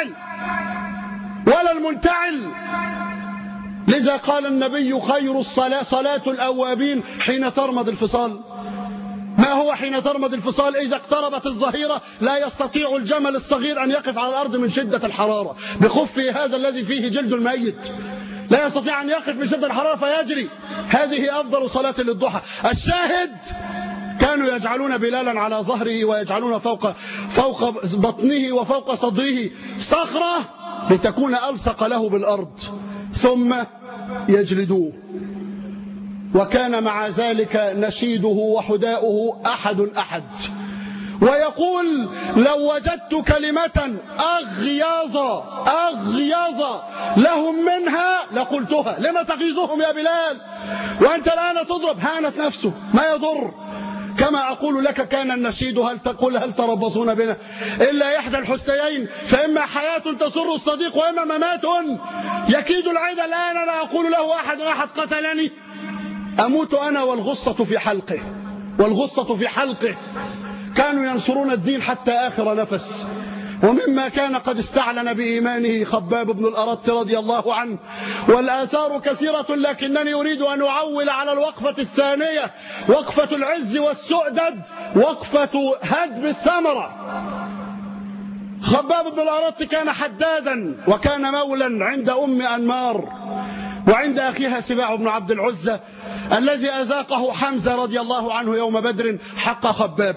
المنتعل. لذا قال النبي خير الصلاة صلاة الأوابين حين ترمض الفصال. ما هو حين ترمض الفصال؟ إذا اقتربت الظهيرة لا يستطيع الجمل الصغير أن يقف على الأرض من شدة الحرارة بخفه هذا الذي فيه جلد الميت، لا يستطيع أن يقف من شدة الحرارة فيجري. هذه أفضل صلاة للضحى. الشاهد كانوا يجعلون بلالا على ظهره ويجعلون فوق بطنه وفوق صدره صخرة لتكون ألصق له بالأرض ثم يجلدوه. وكان مع ذلك نشيده وحداؤه أحد ويقول لو وجدت كلمة أغيظ لهم منها لقلتها. لما تغيظهم يا بلال وأنت الآن تضرب؟ هانت نفسه ما يضر. كما أقول لك كان النشيد هل تربصون بنا إلا إحدى الحسنيين، فإما حياة تسر الصديق وإما ممات يكيد العيد. الآن أنا أقول له أحد قتلني أموت أنا والغصة في حلقه. كانوا ينصرون الدين حتى آخر نفس. ومما كان قد استعلن بإيمانه خباب بن الأرت رضي الله عنه، والآثار كثيرة، لكنني أريد أن أعول على الوقفة الثانية، وقفة العز والسؤدد، وقفة هدم الثمرة. خباب بن الأرت كان حدادا وكان مولا عند أم أنمار وعند أخيها سباع بن عبد العزة الذي أذاقه حمزة رضي الله عنه يوم بدر حق خباب.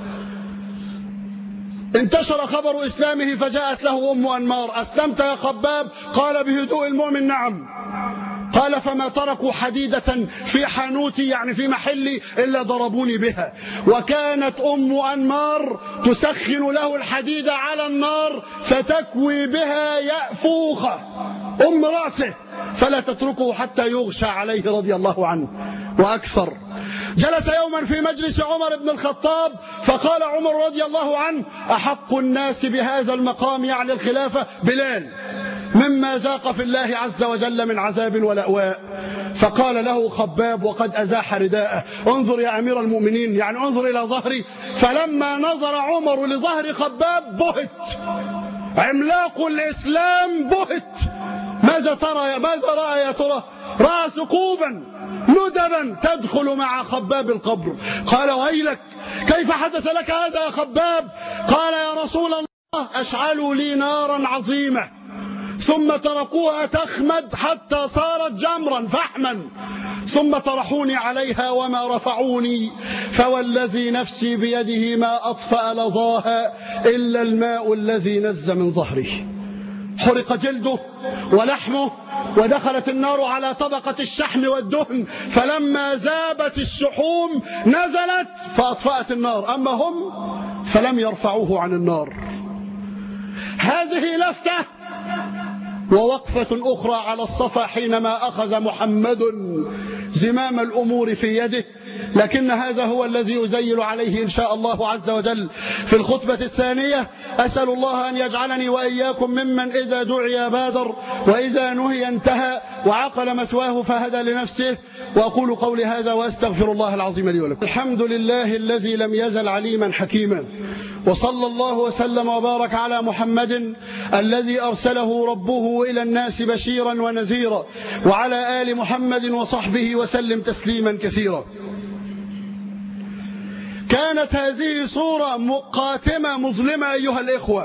انتشر خبر إسلامه فجاءت له أم أنمار: أسلمت يا خباب؟ قال بهدوء المؤمن: نعم. قال: فما تركوا حديدة في حانوتي، يعني في محلي، إلا ضربوني بها. وكانت أم أنمار تسخن له الحديد على النار فتكوي بها يأفوخه أم رأسه فلا تتركه حتى يغشى عليه رضي الله عنه وأكثر. جلس يوما في مجلس عمر بن الخطاب فقال عمر رضي الله عنه: أحق الناس بهذا المقام، يعني الخلافة، بلال، مما ذاق في الله عز وجل من عذاب ولأواء. فقال له خباب وقد أزاح رداءه: انظر يا أمير المؤمنين، يعني انظر إلى ظهري. فلما نظر عمر لظهر خباب بهت، عملاق الإسلام بهت. ماذا رأى يا ترى؟ رأى ثقوبا ندبا تدخل مع خباب القبر. قال: ويلك، كيف حدث لك هذا يا خباب؟ قال: يا رسول الله، أشعلوا لي نارا عظيمة ثم تركوها تخمد حتى صارت جمرا فحما، ثم طرحوني عليها وما رفعوني، فوالذي نفسي بيده ما أطفأ لظاها إلا الماء الذي نز من ظهره. حرق جلده ولحمه ودخلت النار على طبقة الشحم والدهن، فلما ذابت الشحوم نزلت فأطفأت النار، أما هم فلم يرفعوه عن النار. هذه لفتة. ووقفة أخرى على الصفا حينما أخذ محمد زمام الأمور في يده، لكن هذا هو الذي يزيل عليه إن شاء الله عز وجل في الخطبة الثانية. أسأل الله أن يجعلني وإياكم ممن إذا دعي بادر وإذا نهي انتهى وعقل مثواه فهدى لنفسه. وأقول قولي هذا وأستغفر الله العظيم لي ولكم. الحمد لله الذي لم يزل عليما حكيما، وصلى الله وسلم وبارك على محمد الذي أرسله ربه إلى الناس بشيرا ونذيرا، وعلى آل محمد وصحبه وسلم تسليما كثيرا. كانت هذه صورة قاتمة مظلمة أيها الإخوة،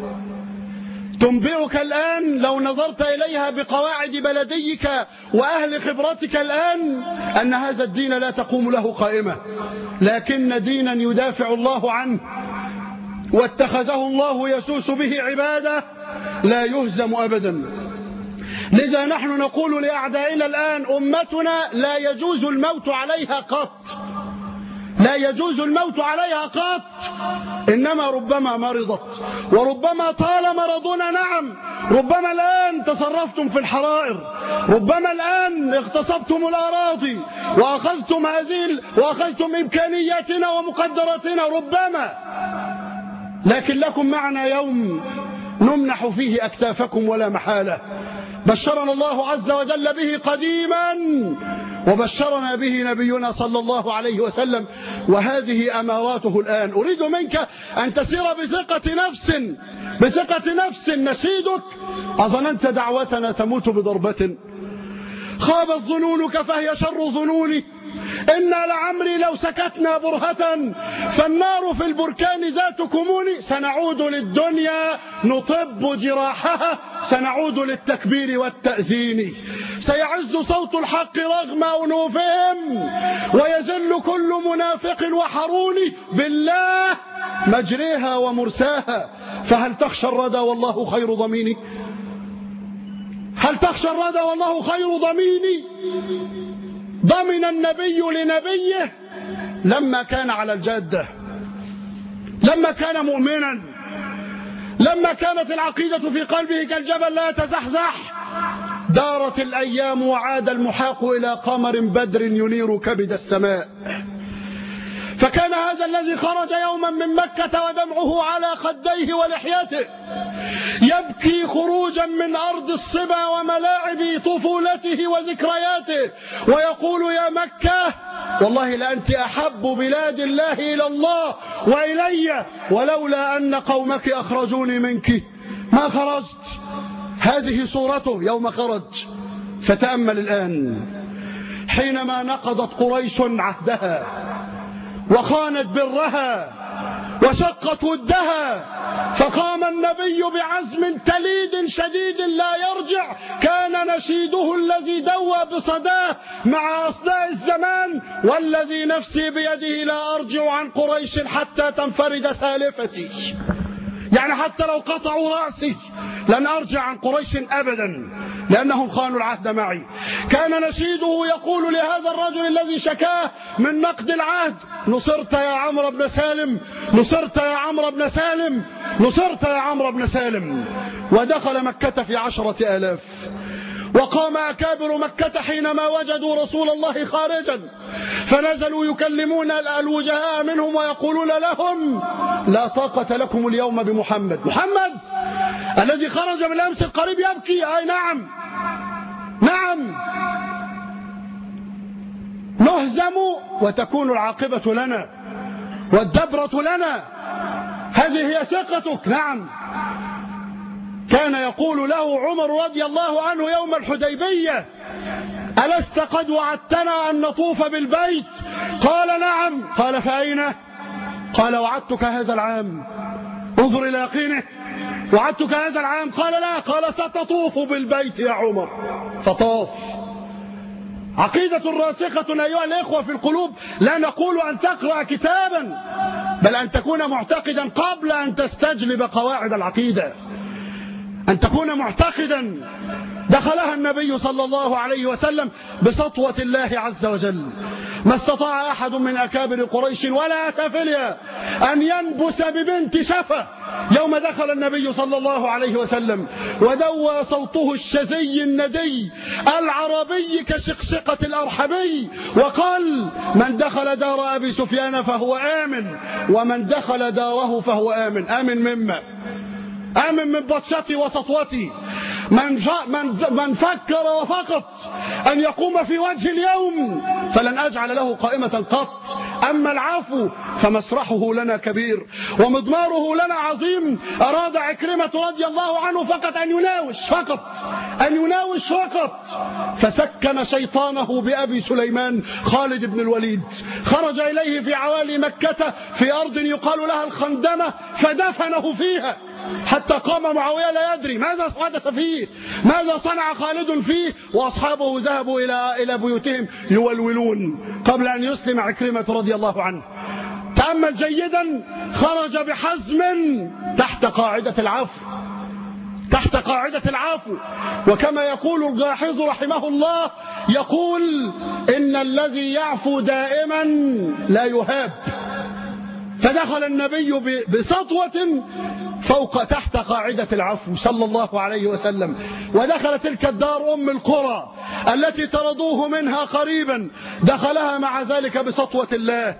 تنبئك الآن لو نظرت إليها بقواعد بلديك وأهل خبرتك الآن أن هذا الدين لا تقوم له قائمة، لكن دينا يدافع الله عنه واتخذه الله يسوس به عباده لا يهزم أبدا. لذا نحن نقول لأعدائنا الآن: أمتنا لا يجوز الموت عليها قط، لا يجوز الموت عليها قط، إنما ربما مرضت، وربما طال مرضنا. نعم، ربما الآن تصرفتم في الحرائر، ربما الآن اغتصبتم الأراضي وأخذتم إمكانياتنا ومقدراتنا، ربما، لكن لكم معنا يوم نمنح فيه أكتافكم ولا محالة. بشرنا الله عز وجل به قديما وبشرنا به نبينا صلى الله عليه وسلم، وهذه أماراته الآن. أريد منك أن تسير بثقة نفس. نشيدك: أظننت دعوتنا تموت بضربة، خابت ظنونك فهي شر ظنوني، إنا لعمري لو سكتنا برهة، فالنار في البركان ذات كمون، سنعود للدنيا نطب جراحها، سنعود للتكبير والتأذين، سيعز صوت الحق رغم أنوفهم، ويذل كل منافق وحرون، بالله مجريها ومرساها، فهل تخشى الردى والله خير ضمين؟ هل تخشى الردى والله خير ضمين؟ ضمن النبي لنبيه لما كان على الجادة، لما كان مؤمنا، لما كانت العقيدة في قلبه كالجبل لا يتزحزح. دارت الأيام وعاد المحاق إلى قمر بدر ينير كبد السماء. فكان هذا الذي خرج يوما من مكة ودمعه على خديه ولحيته يبكي خروجا من أرض الصبا وملاعب طفولته وذكرياته ويقول يا مكة والله لأنت أحب بلاد الله إلى الله وإلي، ولولا أن قومك أخرجوني منك ما خرجت. هذه صورته يوم خرج. فتأمل الآن حينما نقضت قريش عهدها وخانت برها وشقت ودها، فقام النبي بعزم تليد شديد لا يرجع. كان نشيده الذي دوى بصداه مع أصداء الزمان والذي نفسي بيده لا أرجع عن قريش حتى تنفرد سالفتي، يعني حتى لو قطعوا رأسي لن أرجع عن قريش أبدا لأنهم خانوا العهد معي. كان نشيده يقول لهذا الرجل الذي شكاه من نقد العهد: نصرت يا عمرو بن سالم، نصرت يا عمرو بن سالم، نصرت يا عمرو بن سالم. ودخل مكة في 10,000. وقام أكابر مكة حينما وجدوا رسول الله خارجا فنزلوا يكلمون الوجهاء منهم ويقولون لهم: لا طاقة لكم اليوم بمحمد. محمد الذي خرج من الأمس القريب يبكي. أي نعم نعم، نهزم وتكون العاقبة لنا والدبرة لنا، هذه هي ثقتك. نعم. كان يقول له عمر رضي الله عنه يوم الحديبية: ألست قد وعدتنا أن نطوف بالبيت؟ قال: نعم. قال: فأين؟ قال: وعدتك هذا العام. انظر إلى يقينه. وعدتك هذا العام. قال: لا. قال: ستطوف بالبيت يا عمر. فطاف. عقيدة راسخة أيها الإخوة في القلوب. لا نقول أن تقرأ كتابا، بل أن تكون معتقدا قبل أن تستجلب قواعد العقيدة، أن تكون معتقدا. دخلها النبي صلى الله عليه وسلم بسطوة الله عز وجل. ما استطاع أحد من أكابر قريش ولا أسافلها أن ينبس ببنت شفة يوم دخل النبي صلى الله عليه وسلم، ودوى صوته الشزي الندي العربي كشقشقة الأرحبي، وقال: من دخل دار أبي سفيان فهو آمن، ومن دخل داره فهو آمن. آمن مما؟ آمن من بطشتي وسطوتي. من فكر وفقط أن يقوم في وجه اليوم فلن أجعل له قائمة قط. أما العفو فمسرحه لنا كبير ومضماره لنا عظيم. أراد عكرمة رضي الله عنه فقط أن يناوش، فقط أن يناوش فقط، فسكن شيطانه بأبي سليمان خالد بن الوليد. خرج إليه في عوالي مكة في أرض يقال لها الخندمة فدفنه فيها حتى قام معاوية لا يدري ماذا حدث فيه، ماذا صنع خالد فيه، وأصحابه ذهبوا إلى بيوتهم يولولون قبل أن يسلم عكرمة رضي الله عنه. تأمل جيدا. خرج بحزم تحت قاعدة العفو، تحت قاعدة العفو. وكما يقول الجاحظ رحمه الله، يقول: إن الذي يعفو دائما لا يهاب. فدخل النبي بسطوة فوق تحت قاعدة العفو صلى الله عليه وسلم، ودخل تلك الدار أم القرى التي طردوه منها قريبا، دخلها مع ذلك بسطوة الله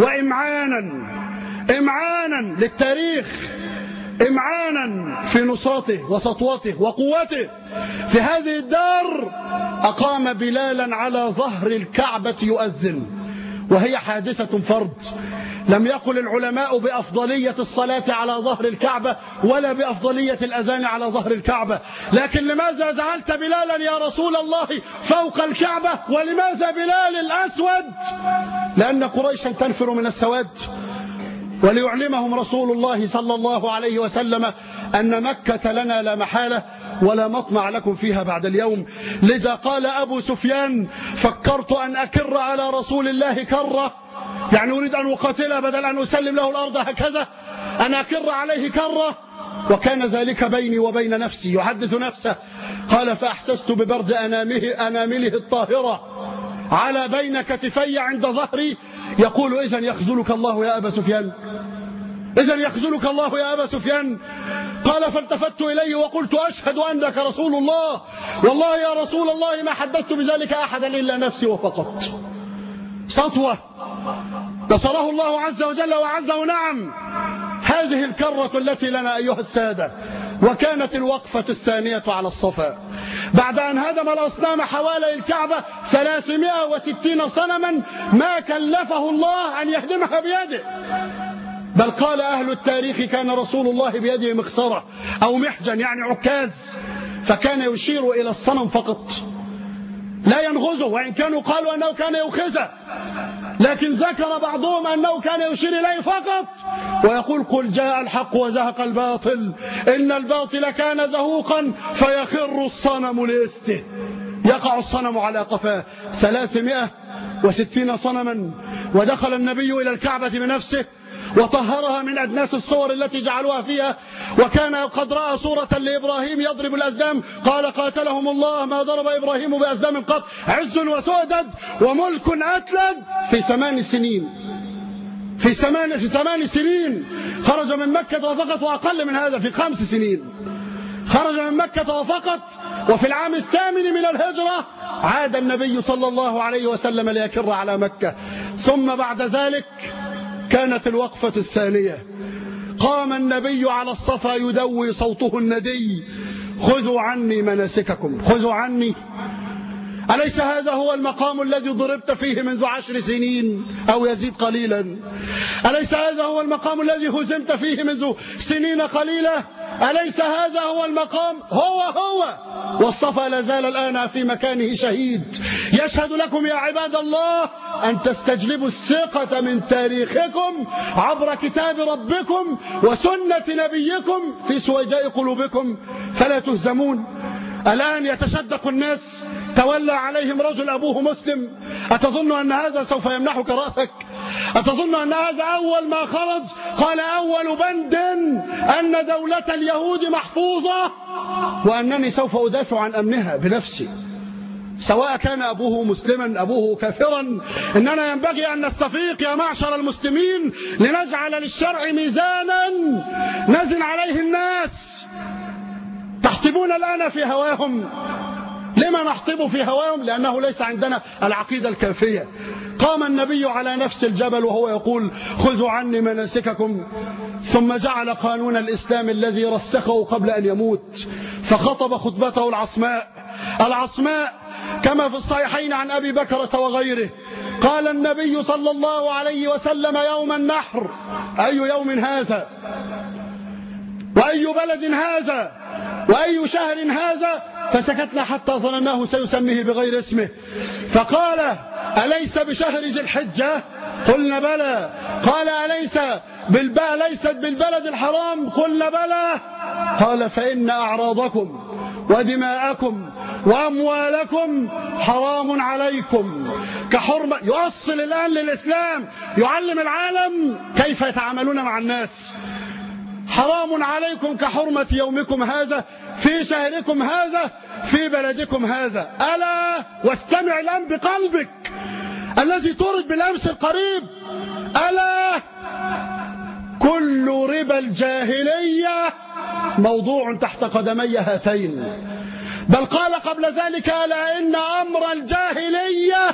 وإمعانا للتاريخ، إمعانا في نصرته وسطوته وقوته. في هذه الدار أقام بلالا على ظهر الكعبة يؤذن، وهي حادثة فرض. لم يقل العلماء بأفضلية الصلاة على ظهر الكعبة ولا بأفضلية الأذان على ظهر الكعبة، لكن لماذا جعلت بلالا يا رسول الله فوق الكعبة؟ ولماذا بلال الأسود؟ لأن قريشا تنفر من السواد، وليعلمهم رسول الله صلى الله عليه وسلم أن مكة لنا لا محالة ولا مطمع لكم فيها بعد اليوم. لذا قال أبو سفيان: فكرت أن أكر على رسول الله كرة، يعني أريد أن أقاتله بدل أن أسلم له الأرض هكذا، أن أكر عليه كرة. وكان ذلك بيني وبين نفسي. يحدث نفسه قال فأحسست ببرد أنامله الطاهرة على بين كتفي عند ظهري، يقول إذن يخذلك الله يا أبا سفيان، إذن يخذلك الله يا أبا سفيان. قال فالتفت إليه وقلت أشهد أنك رسول الله، والله يا رسول الله ما حدثت بذلك أحدا إلا نفسي وفقط. سطوة نصره الله عز وجل وعزه. نعم، هذه الكرة التي لنا أيها السادة. وكانت الوقفة الثانية على الصفا بعد أن هدم الأصنام حوالي الكعبة 360 صنما ما كلفه الله أن يهدمها بيده، بل قال أهل التاريخ كان رسول الله بيده مخصرة أو محجن يعني عكاز، فكان يشير إلى الصنم فقط لا ينغزه، وإن كانوا قالوا أنه كان يوخزه، لكن ذكر بعضهم أنه كان يشير إليه فقط ويقول قل جاء الحق وزهق الباطل إن الباطل كان زهوقا فيخر الصنم لإسته، يقع الصنم على قفاه. 360 صنما. ودخل النبي إلى الكعبة بنفسه وطهرها من أدناس الصور التي جعلوها فيها، وكان قد رأى صورة لإبراهيم يضرب الأزلام، قال قاتلهم الله ما ضرب إبراهيم بأزلام قط، عز وسؤدد وملك أتلد في 8 سنين. في 8 سنين خرج من مكة وفقط، وأقل من هذا في 5 سنين خرج من مكة وفقط. وفي العام 8 من الهجرة عاد النبي صلى الله عليه وسلم ليكر على مكة. ثم بعد ذلك كانت الوقفة الثانية، قام النبي على الصفا يدوي صوته الندي خذوا عني مناسككم، خذوا عني. أليس هذا هو المقام الذي ضربت فيه منذ 10 سنين أو يزيد قليلا؟ أليس هذا هو المقام الذي هزمت فيه منذ سنين قليلة؟ أليس هذا هو المقام؟ هو والصفا لازال الآن في مكانه شهيد. يشهد لكم يا عباد الله أن تستجلبوا الثقة من تاريخكم عبر كتاب ربكم وسنة نبيكم في سويداء قلوبكم فلا تهزمون. الآن يتشدق الناس، تولى عليهم رجل أبوه مسلم، أتظن أن هذا سوف يمنحك رأسك؟ أتظن أن هذا أول ما خرج قال أول بند أن دولة اليهود محفوظة وأنني سوف أدافع عن أمنها بنفسي، سواء كان أبوه مسلما أبوه كافرا. إننا ينبغي أن نستفيق يا معشر المسلمين لنجعل للشرع ميزانا نزن عليه الناس. تحطبون الآن في هواهم. لما نحطب في هواهم؟ لأنه ليس عندنا العقيدة الكافية. قام النبي على نفس الجبل وهو يقول خذوا عني مناسككم، ثم جعل قانون الإسلام الذي رسخه قبل أن يموت، فخطب خطبته العصماء كما في الصحيحين عن أبي بكرة وغيره. قال النبي صلى الله عليه وسلم يوم النحر أي يوم هذا وأي بلد هذا وأي شهر هذا؟ فسكتنا حتى ظنناه سيسميه بغير اسمه، فقال أليس بشهر ذي الحجة؟ قلنا بلى. قال ليست بالبلد الحرام؟ قلنا بلى. قال فإن أعراضكم ودماءكم وأموالكم حرام عليكم كحرمة. يوصل الآن للإسلام، يعلم العالم كيف يتعاملون مع الناس. حرام عليكم كحرمة يومكم هذا في شهركم هذا في بلدكم هذا. ألا واستمع الآن بقلبك الذي طرد بالأمس القريب. ألا كل ربا الجاهلية موضوع تحت قدمي هاتين. بل قال قبل ذلك ألا إن أمر الجاهلية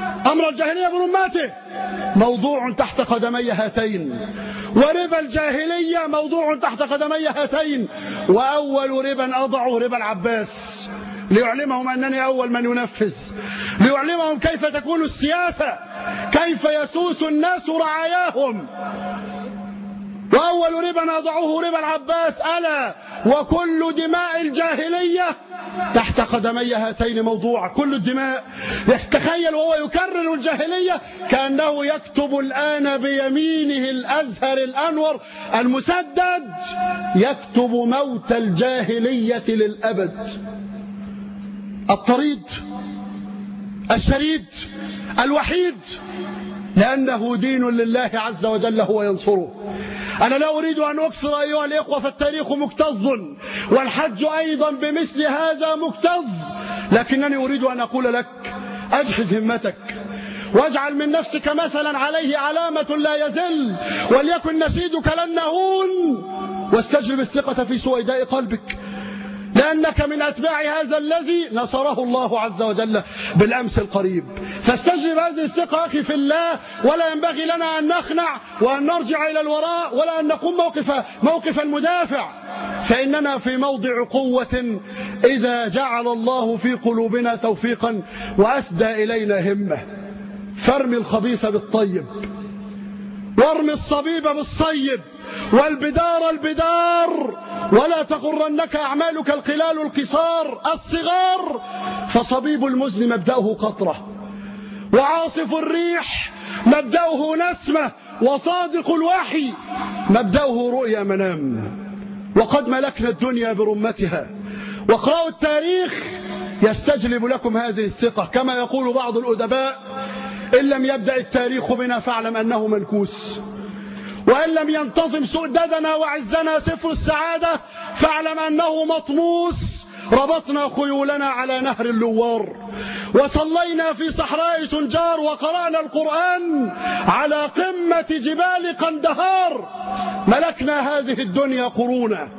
برمته موضوع تحت قدمي هاتين، وربا الجاهلية موضوع تحت قدمي هاتين. وأول ربا أضعه ربا العباس ليعلمهم أنني أول من ينفذ، ليعلمهم كيف تكون السياسة، كيف يسوس الناس رعاياهم. وأول ربا أضعه ربا العباس. ألا وكل دماء الجاهلية تحت قدمي هاتين موضوع. كل الدماء. يتخيل وهو يكرر الجاهلية كأنه يكتب الآن بيمينه الأزهر الأنور المسدد، يكتب موت الجاهلية للأبد. الطريد الشريد الوحيد، لأنه دين لله عز وجل هو ينصره. أنا لا أريد أن أكثر أيها الإخوة، فالتاريخ مكتظ والحج أيضا بمثل هذا مكتظ، لكنني أريد أن أقول لك أجهز همتك واجعل من نفسك مثلا عليه علامة لا يزل، وليكن نسيدك لن نهون، واستجلب الثقة في سويداء قلبك، لأنك من أتباع هذا الذي نصره الله عز وجل بالأمس القريب. فاستجلب هذه الثقة أخي في الله، ولا ينبغي لنا أن نخنع وأن نرجع إلى الوراء ولا أن نقوم موقف المدافع، فإننا في موضع قوة إذا جعل الله في قلوبنا توفيقا وأسدى إلينا همة. فارمي الخبيث بالطيب، وارمي الصبيب بالصيب، والبدار البدار، ولا تغرنك أعمالك القلال القصار الصغار، فصبيب المزن مبدأه قطرة، وعاصف الريح مبدأه نسمة، وصادق الوحي مبدأه رؤيا منام. وقد ملكنا الدنيا برمتها، واقرأوا التاريخ يستجلب لكم هذه الثقة. كما يقول بعض الأدباء: إن لم يبدأ التاريخ بنا فاعلم أنه منكوس، وإن لم ينتظم سؤددنا وعزنا سفر السعادة فاعلم أنه مطموس. ربطنا خيولنا على نهر اللوار، وصلينا في صحراء سنجار، وقرأنا القرآن على قمة جبال قندهار. ملكنا هذه الدنيا قرونا،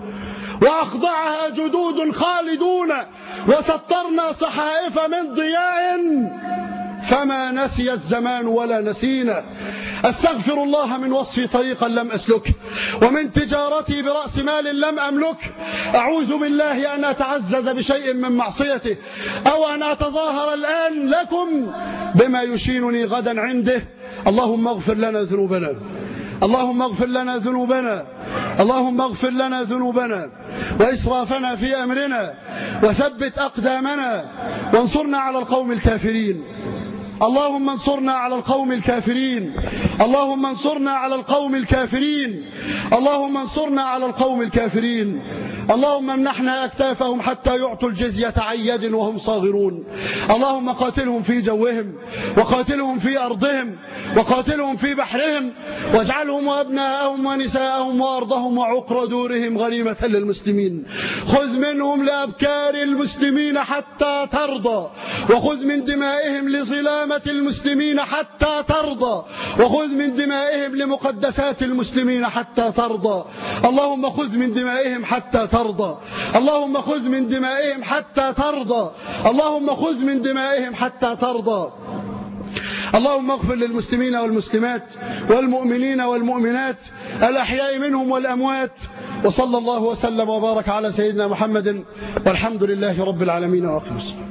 وأخضعها جدود خالدون، وسطرنا صحائف من ضياء، فما نسي الزمان ولا نسينا. أستغفر الله من وصفي طريقا لم أسلك، ومن تجارتي برأس مال لم أملك. أعوذ بالله أن أتعزز بشيء من معصيته، أو أن أتظاهر الآن لكم بما يشينني غدا عنده. اللهم اغفر لنا ذنوبنا، اللهم اغفر لنا ذنوبنا، اللهم اغفر لنا ذنوبنا وإسرافنا في أمرنا، وثبت أقدامنا، وانصرنا على القوم الكافرين. اللهم انصرنا على القوم الكافرين، اللهم انصرنا على القوم الكافرين، اللهم انصرنا على القوم الكافرين. اللهم امنحنا أكتافهم حتى يعطوا الجزية عن يد وهم صاغرون. اللهم قاتلهم في جوهم، وقاتلهم في أرضهم، وقاتلهم في بحرهم، واجعلهم وأبناءهم ونساءهم وأرضهم وعقر دورهم غنيمة للمسلمين. خذ منهم لأبكار المسلمين حتى ترضى، وخذ من دمائهم لظلامة المسلمين حتى ترضى، وخذ من دمائهم لمقدسات المسلمين حتى ترضى. اللهم خذ من دمائهم حتى ترضى، اللهم خذ من دمائهم حتى ترضى، اللهم خذ من دمائهم حتى ترضى. اللهم اغفر للمسلمين والمسلمات والمؤمنين والمؤمنات الأحياء منهم والأموات، وصلى الله وسلم وبارك على سيدنا محمد، والحمد لله رب العالمين. وآخر